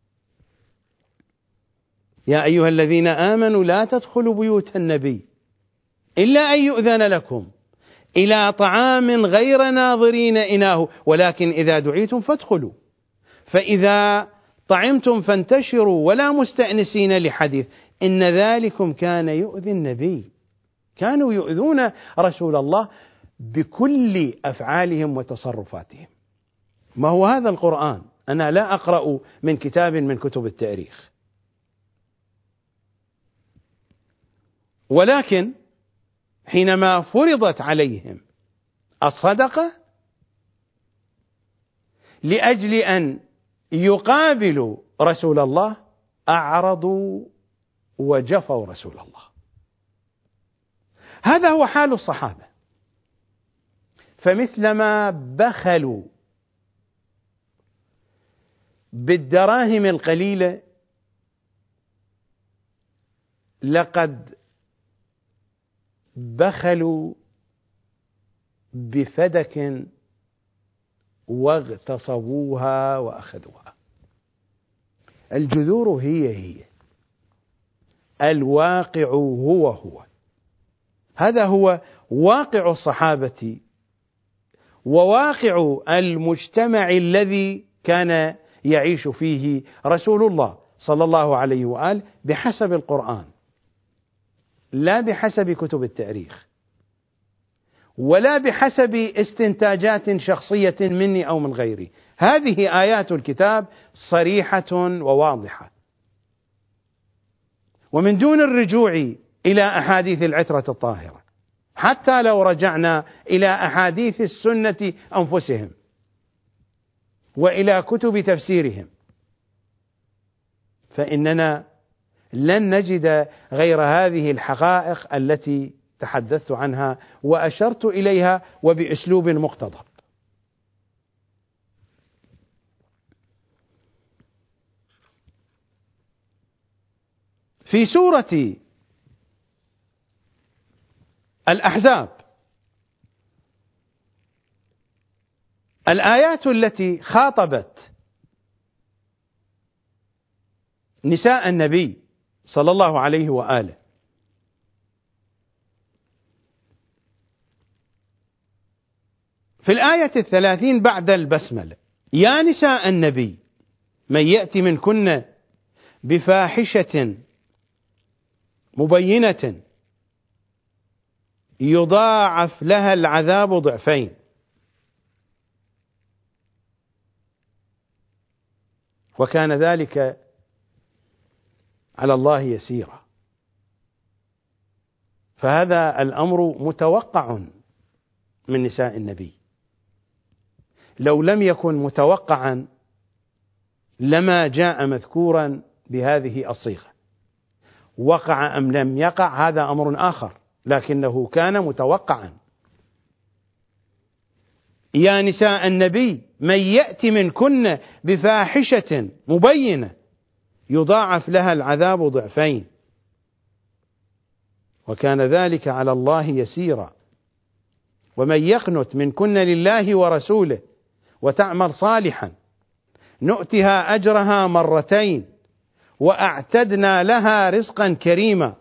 يا أيها الذين آمنوا لا تدخلوا بيوت النبي إلا أن يؤذن لكم إلى طعام غير ناظرين إناه ولكن إذا دعيتم فادخلوا فإذا طعمتم فانتشروا ولا مستأنسين لحديث إن ذلكم كان يؤذي النبي. كانوا يؤذون رسول الله بكل أفعالهم وتصرفاتهم. ما هو هذا القرآن؟ أنا لا أقرأ من كتاب من كتب التاريخ، ولكن حينما فرضت عليهم الصدقة لأجل أن يقابلوا رسول الله أعرضوا وجفوا رسول الله. هذا هو حال الصحابة. فمثلما بخلوا بالدراهم القليلة لقد بخلوا بفدك واغتصبوها وأخذوها. الجذور هي الواقع هو. هذا هو واقع الصحابة وواقع المجتمع الذي كان يعيش فيه رسول الله صلى الله عليه وآله بحسب القرآن، لا بحسب كتب التاريخ ولا بحسب استنتاجات شخصية مني أو من غيري. هذه آيات الكتاب صريحة وواضحة، ومن دون الرجوع إلى أحاديث العترة الطاهرة، حتى لو رجعنا إلى أحاديث السنة أنفسهم وإلى كتب تفسيرهم، فإننا لن نجد غير هذه الحقائق التي تحدثت عنها وأشرت إليها وبأسلوب مقتضب. في سورة الأحزاب الآيات التي خاطبت نساء النبي صلى الله عليه وآله في الآية 30 بعد البسملة: يا نساء النبي من يأتي منكن بفاحشة مبينة يضاعف لها العذاب ضعفين وكان ذلك على الله يسيرا. فهذا الأمر متوقع من نساء النبي. لو لم يكن متوقعا لما جاء مذكورا بهذه الصيغة. وقع أم لم يقع هذا أمر آخر، لكنه كان متوقعا. يا نساء النبي من يأتي منكن بفاحشة مبينة يضاعف لها العذاب ضعفين وكان ذلك على الله يسيرا ومن يقنت منكن لله ورسوله وتعمل صالحا نؤتها أجرها مرتين وأعتدنا لها رزقا كريما.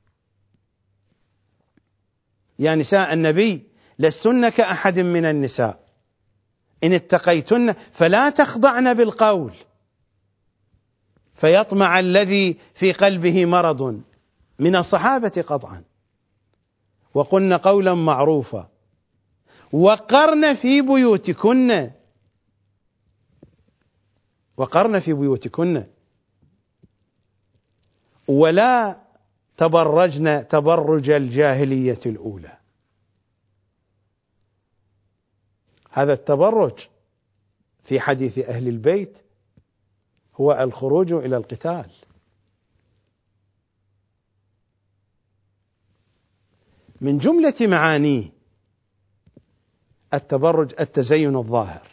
يا نساء النبي لستن كأحد من النساء إن اتقيتن فلا تخضعن بالقول فيطمع الذي في قلبه مرض من الصحابة قطعا وقلن قولا معروفا وقرن في بيوتكن ولا تبرجن تبرج الجاهلية الأولى. هذا التبرج في حديث أهل البيت هو الخروج إلى القتال. من جملة معانيه التبرج التزين الظاهر،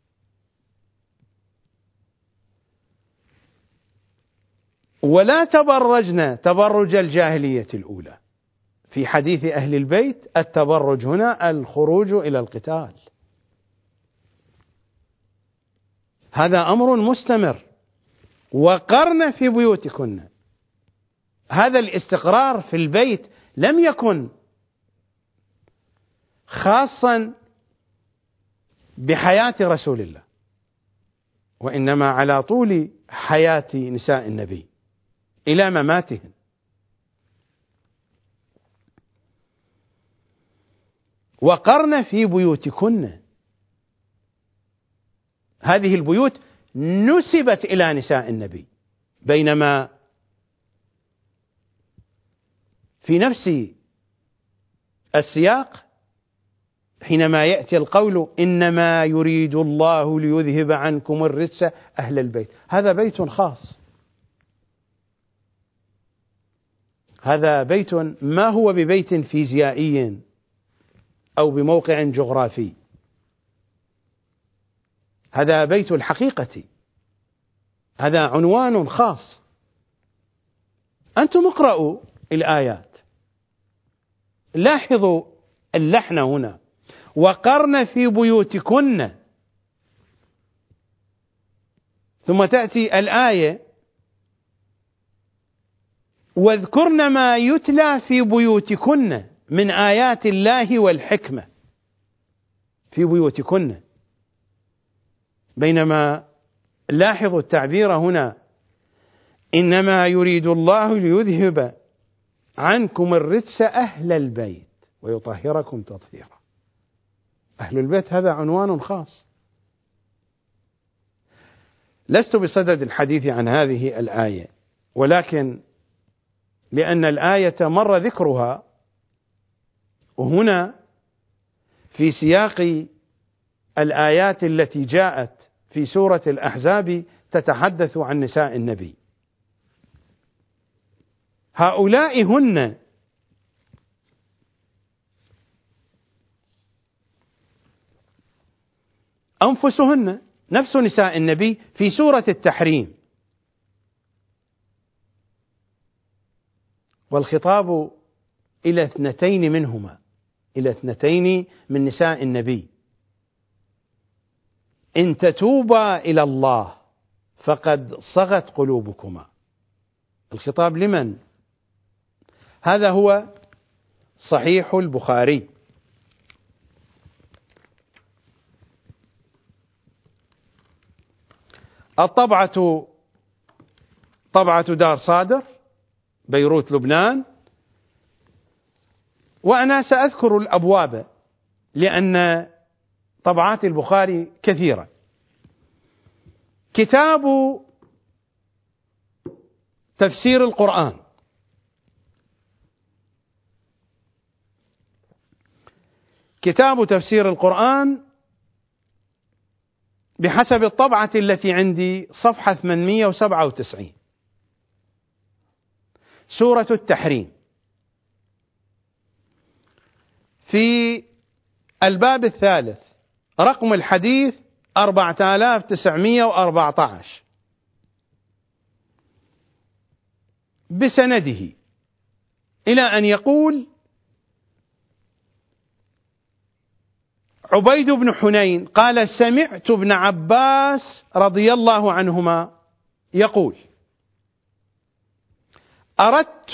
ولا تبرجن تبرج الجاهلية الأولى. في حديث أهل البيت التبرج هنا الخروج إلى القتال. هذا أمر مستمر. وقرن في بيوتكن، هذا الاستقرار في البيت لم يكن خاصا بحياة رسول الله وإنما على طول حياة نساء النبي إلى مماتهن. وقرن في بيوتكن، هذه البيوت نسبت إلى نساء النبي، بينما في نفس السياق حينما يأتي القول إنما يريد الله ليذهب عنكم الرجس أهل البيت، هذا بيت خاص، هذا بيت ما هو ببيت فيزيائي أو بموقع جغرافي، هذا بيت الحقيقة، هذا عنوان خاص. أنتم اقرأوا الآيات لاحظوا اللحن هنا، وقرن في بيوتكن، ثم تأتي الآية واذكرن ما يتلى في بيوتكن من آيات الله والحكمة في بيوتكن، بينما لاحظوا التعبير هنا إنما يريد الله ليذهب عنكم الرجس أهل البيت ويطهركم تطهيرا. أهل البيت هذا عنوان خاص. لست بصدد الحديث عن هذه الآية، ولكن لأن الآية مر ذكرها وهنا في سياق الآيات التي جاءت في سورة الأحزاب تتحدث عن نساء النبي، هؤلاء هن أنفسهن نفس نساء النبي في سورة التحريم، والخطاب إلى اثنتين منهما، إلى اثنتين من نساء النبي، إن تتوبا إلى الله فقد صغت قلوبكما. الخطاب لمن؟ هذا هو صحيح البخاري. الطبعة طبعة دار صادر بيروت لبنان، وأنا سأذكر الأبواب لأن طبعات البخاري كثيرة. كتاب تفسير القرآن، كتاب تفسير القرآن بحسب الطبعة التي عندي صفحة 897، سورة التحريم، في الباب الثالث رقم الحديث 4914 بسنده إلى أن يقول: عبيد بن حنين قال: سمعت ابن عباس رضي الله عنهما يقول: أردت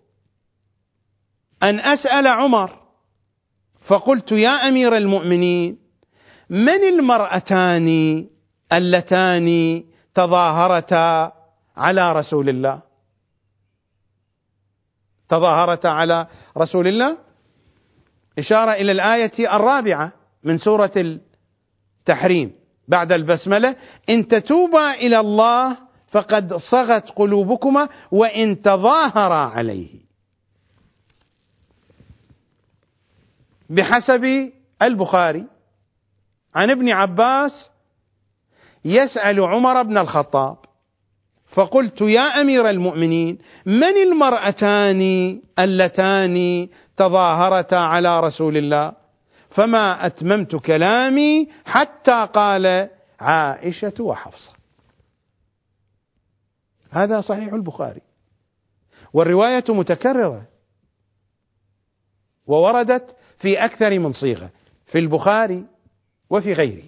أن أسأل عمر فقلت: يا أمير المؤمنين، من المرأتان اللتان تظاهرتا على رسول الله؟ تظاهرتا على رسول الله إشارة إلى الآية 4 من سورة التحريم بعد البسملة: إن تتوبا إلى الله فقد صغت قلوبكما وإن تظاهرا عليه. بحسب البخاري عن ابن عباس يسأل عمر بن الخطاب: فقلت: يا أمير المؤمنين، من المرأتان اللتان تظاهرتا على رسول الله؟ فما أتممت كلامي حتى قال: عائشة وحفصة. هذا صحيح البخاري، والرواية متكررة ووردت في أكثر من صيغة في البخاري وفي غيره.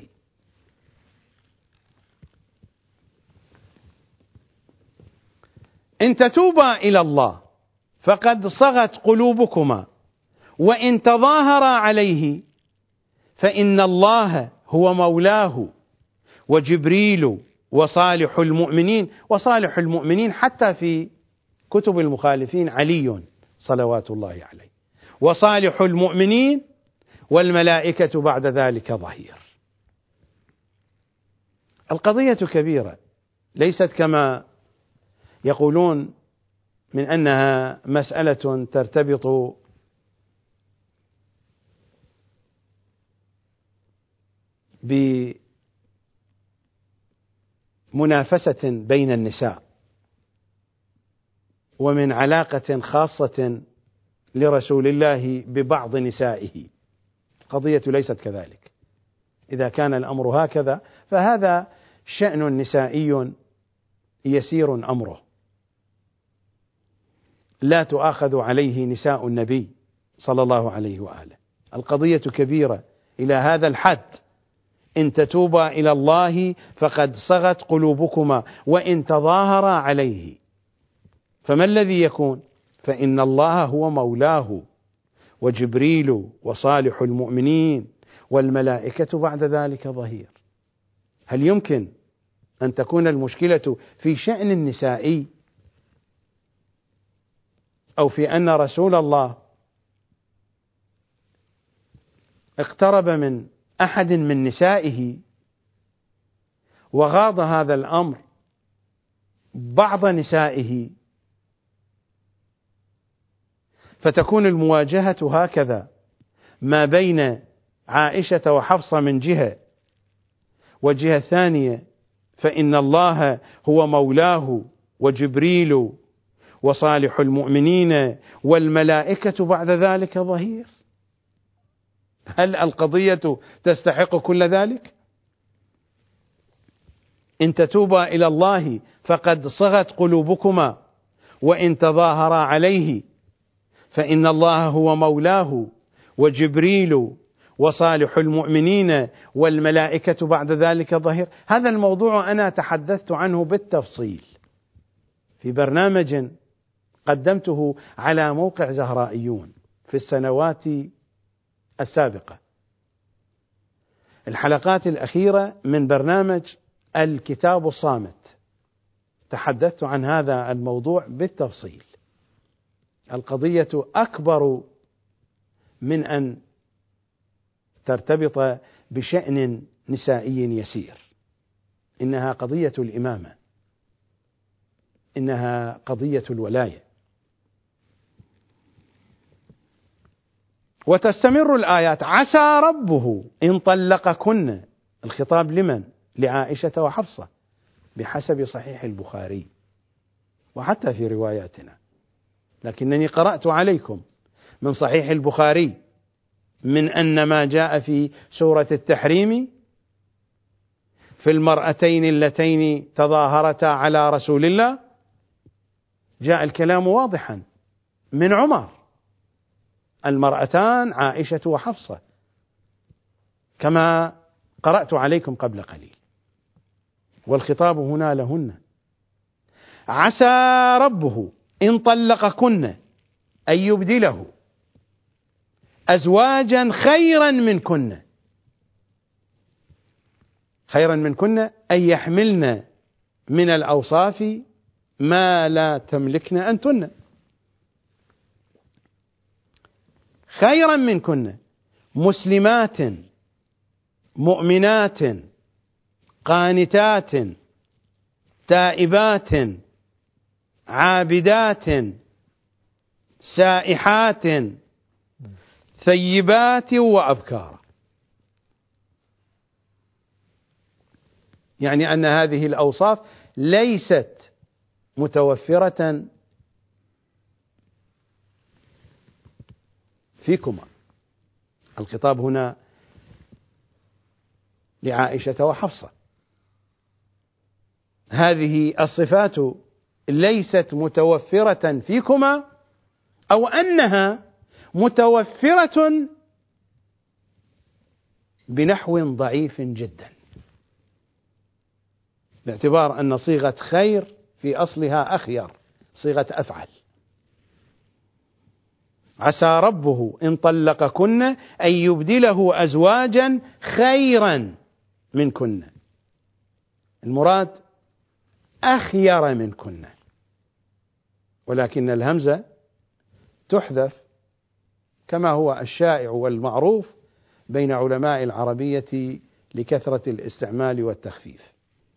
إن تتوبا إلى الله فقد صغت قلوبكما وإن تظاهرا عليه فإن الله هو مولاه وجبريل وصالح المؤمنين. وصالح المؤمنين حتى في كتب المخالفين علي صلوات الله عليه. وصالح المؤمنين والملائكة بعد ذلك ظهير. القضية كبيرة، ليست كما يقولون من أنها مسألة ترتبط بمنافسة بين النساء ومن علاقة خاصة لرسول الله ببعض نسائه. القضية ليست كذلك. إذا كان الأمر هكذا فهذا شأن نسائي يسير أمره، لا تؤاخذ عليه نساء النبي صلى الله عليه وآله. القضية كبيرة إلى هذا الحد: إن تتوبا إلى الله فقد صغت قلوبكما وإن تظاهرا عليه فما الذي يكون؟ فإن الله هو مولاه وجبريل وصالح المؤمنين والملائكة بعد ذلك ظهير. هل يمكن أن تكون المشكلة في شأن النسائي أو في أن رسول الله اقترب من أحد من نسائه وغاض هذا الأمر بعض نسائه فتكون المواجهة هكذا ما بين عائشة وحفصة من جهة، وجهة ثانية فإن الله هو مولاه وجبريل وصالح المؤمنين والملائكة بعد ذلك ظهير؟ هل القضية تستحق كل ذلك؟ إن تتوبا إلى الله فقد صغت قلوبكما وإن تظاهرا عليه فإن الله هو مولاه وجبريل وصالح المؤمنين والملائكة بعد ذلك ظهير. هذا الموضوع أنا تحدثت عنه بالتفصيل في برنامج قدمته على موقع زهرائيون في السنوات السابقة، الحلقات الأخيرة من برنامج الكتاب الصامت، تحدثت عن هذا الموضوع بالتفصيل. القضية أكبر من أن ترتبط بشأن نسائي يسير، إنها قضية الإمامة، إنها قضية الولاية. وتستمر الآيات: عسى ربه إن طلقكن. الخطاب لمن؟ لعائشة وحفصة بحسب صحيح البخاري وحتى في رواياتنا، لكنني قرأت عليكم من صحيح البخاري من أن ما جاء في سورة التحريم في المرأتين اللتين تظاهرتا على رسول الله جاء الكلام واضحا من عمر، المرأتان عائشة وحفصة كما قرأت عليكم قبل قليل، والخطاب هنا لهن. عسى ربه إن طلقكن أن يبدله أزواجا خيرا منكن، خيرا منكن أن يحملن من الأوصاف ما لا تملكن أنتن، خيرا منكن مسلمات مؤمنات قانتات تائبات عابدات سائحات ثيبات وأبكارا. يعني أن هذه الأوصاف ليست متوفرة فيكما. الخطاب هنا لعائشة وحفصة، هذه الصفات ليست متوفرة فيكما، أو أنها متوفرة بنحو ضعيف جدا، باعتبار أن صيغة خير في أصلها أخير، صيغة أفعل. عسى ربه إن طلقكن أن يبدله أزواجا خيرا منكن، المراد أخير منكن، ولكن الهمزة تحذف كما هو الشائع والمعروف بين علماء العربية لكثرة الاستعمال والتخفيف.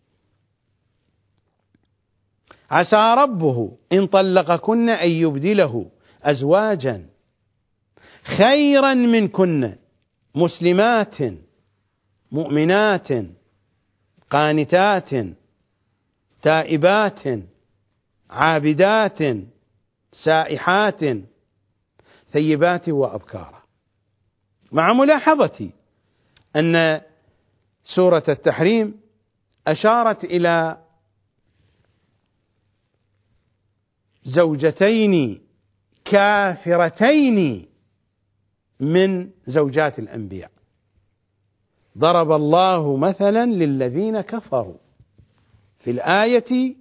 عسى ربه إن طلقكن أن يبدله أزواجا خيرا منكن مسلمات مؤمنات قانتات تائبات عابدات سائحات ثيبات وأبكارا، مع ملاحظة أن سورة التحريم أشارت إلى زوجتين كافرتين من زوجات الأنبياء. ضرب الله مثلا للذين كفروا في الآية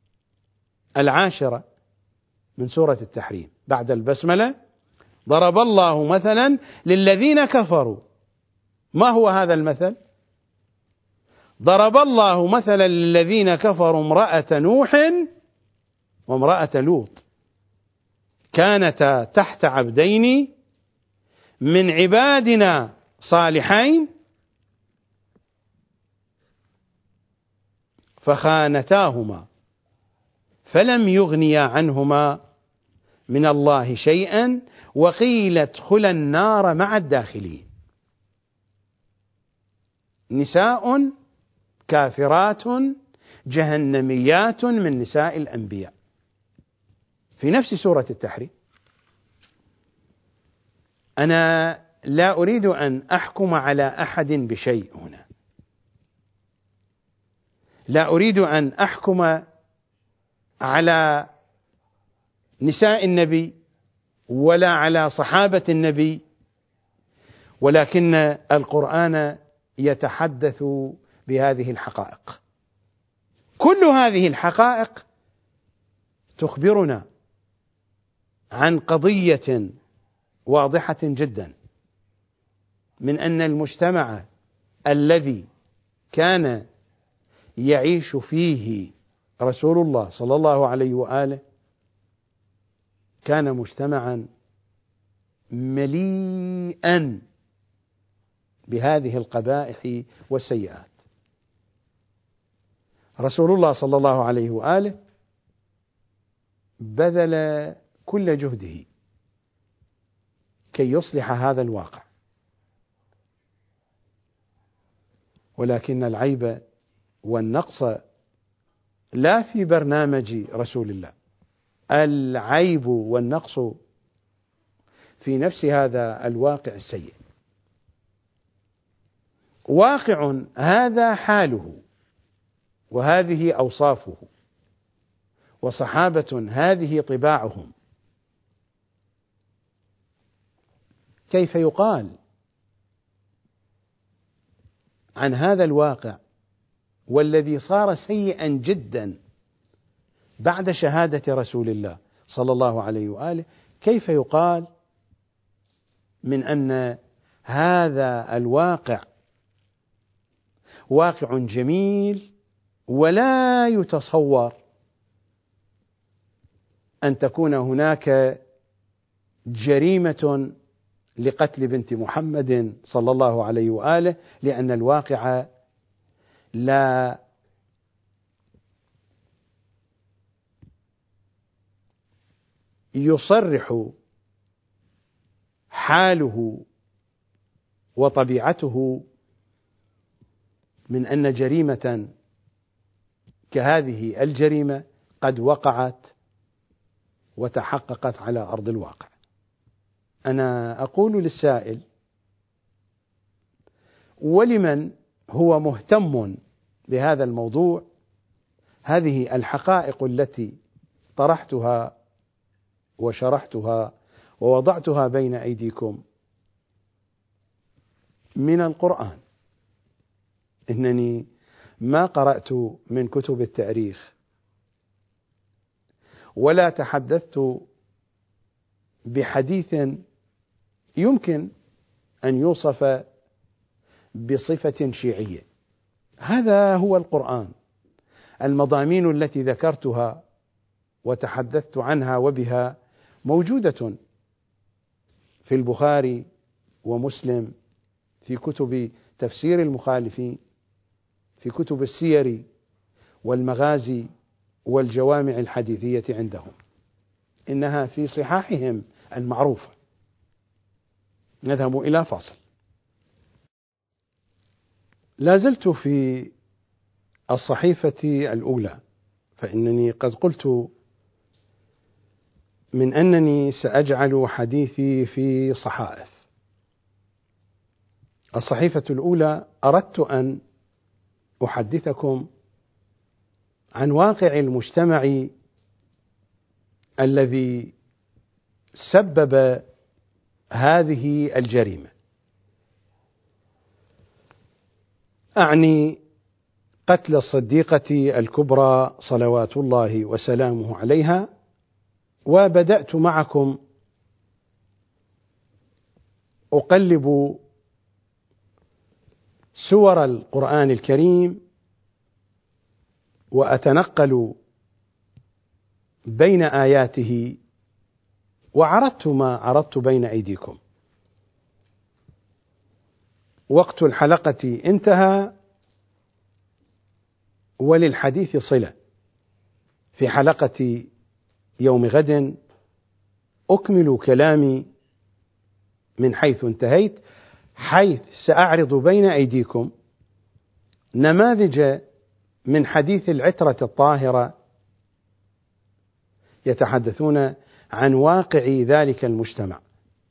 10 من سورة التحريم بعد البسملة. ضرب الله مثلا للذين كفروا، ما هو هذا المثل؟ ضرب الله مثلا للذين كفروا امرأة نوح وامرأة لوط كانتا تحت عبدين من عبادنا صالحين فخانتاهما فلم يغنيا عنهما من الله شيئا وقيل ادخلا النار مع الداخلين. نساء كافرات جهنميات من نساء الأنبياء في نفس سورة التحريم. أنا لا أريد أن أحكم على أحد بشيء هنا، لا أريد أن أحكم على نساء النبي ولا على صحابة النبي، ولكن القرآن يتحدث بهذه الحقائق. كل هذه الحقائق تخبرنا عن قضية واضحة جدا، من أن المجتمع الذي كان يعيش فيه رسول الله صلى الله عليه وآله كان مجتمعا مليئا بهذه القبائح والسيئات. رسول الله صلى الله عليه وآله بذل كل جهده كي يصلح هذا الواقع، ولكن العيب والنقص لا في برنامج رسول الله، العيب والنقص في نفس هذا الواقع السيء. واقع هذا حاله وهذه أوصافه، وصحابة هذه طباعهم، كيف يقال عن هذا الواقع والذي صار سيئا جدا بعد شهادة رسول الله صلى الله عليه وآله، كيف يقال من أن هذا الواقع واقع جميل ولا يتصور أن تكون هناك جريمة لقتل بنت محمد صلى الله عليه وآله، لأن الواقع لا يصرح حاله وطبيعته من أن جريمة كهذه الجريمة قد وقعت وتحققت على أرض الواقع. أنا أقول للسائل ولمن هو مهتم بهذا الموضوع، هذه الحقائق التي طرحتها وشرحتها ووضعتها بين أيديكم من القرآن. إنني ما قرأت من كتب التاريخ ولا تحدثت بحديث يمكن أن يوصف بصفة شيعية. هذا هو القرآن. المضامين التي ذكرتها وتحدثت عنها وبها موجودة في البخاري ومسلم، في كتب تفسير المخالفين، في كتب السير والمغازي والجوامع الحديثية عندهم، إنها في صحاحهم المعروفة. نذهب إلى فاصل. لا زلت في الصحيفة الأولى، فإنني قد قلت من أنني سأجعل حديثي في صحائف. الصحيفة الأولى أردت أن أحدثكم عن واقع المجتمع الذي سبب هذه الجريمة، أعني قتل الصديقة الكبرى صلوات الله وسلامه عليها. وبدأت معكم أقلب سور القرآن الكريم وأتنقل بين آياته، وعرضت ما عرضت بين أيديكم. وقت الحلقة انتهى وللحديث صلة. في حلقة يوم غد أكمل كلامي من حيث انتهيت، حيث سأعرض بين أيديكم نماذج من حديث العترة الطاهرة يتحدثون عن واقع ذلك المجتمع،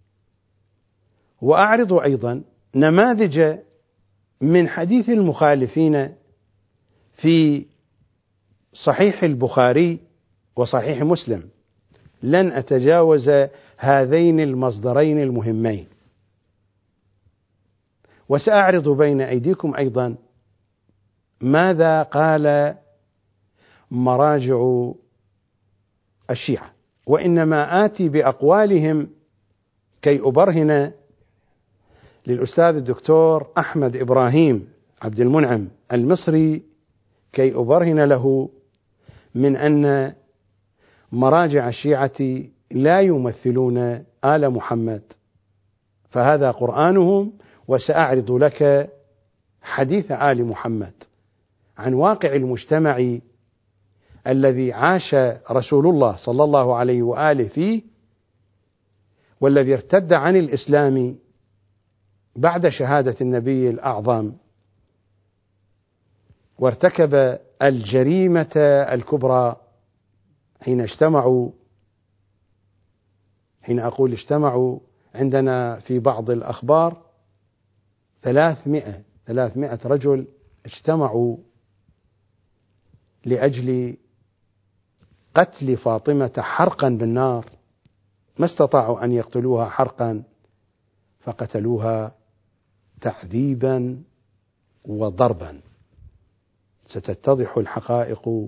وأعرض أيضا نماذج من حديث المخالفين في صحيح البخاري وصحيح مسلم. لن أتجاوز هذين المصدرين المهمين. وسأعرض بين أيديكم أيضا ماذا قال مراجع الشيعة، وإنما آتي بأقوالهم كي أبرهن للأستاذ الدكتور أحمد إبراهيم عبد المنعم المصري، كي أبرهن له من أن مراجع الشيعة لا يمثلون آل محمد، فهذا قرآنهم. وسأعرض لك حديث آل محمد عن واقع المجتمع الذي عاش رسول الله صلى الله عليه وآله فيه، والذي ارتد عن الإسلام بعد شهادة النبي الأعظم وارتكب الجريمة الكبرى حين اجتمعوا عندنا في بعض الأخبار 300 300 رجل اجتمعوا لأجل قتل فاطمة حرقا بالنار، ما استطاعوا أن يقتلوها حرقا فقتلوها تعذيبا وضربا. ستتضح الحقائق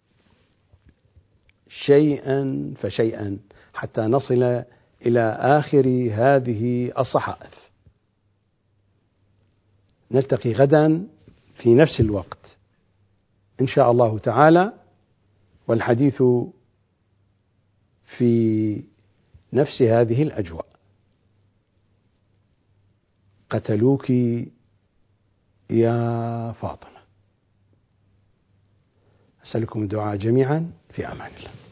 شيئا فشيئا حتى نصل إلى آخر هذه الصحائف. نلتقي غدا في نفس الوقت إن شاء الله تعالى، والحديث في نفس هذه الأجواء. قتلوك يا فاطمة. أسألكم الدعاء جميعا، في أمان الله.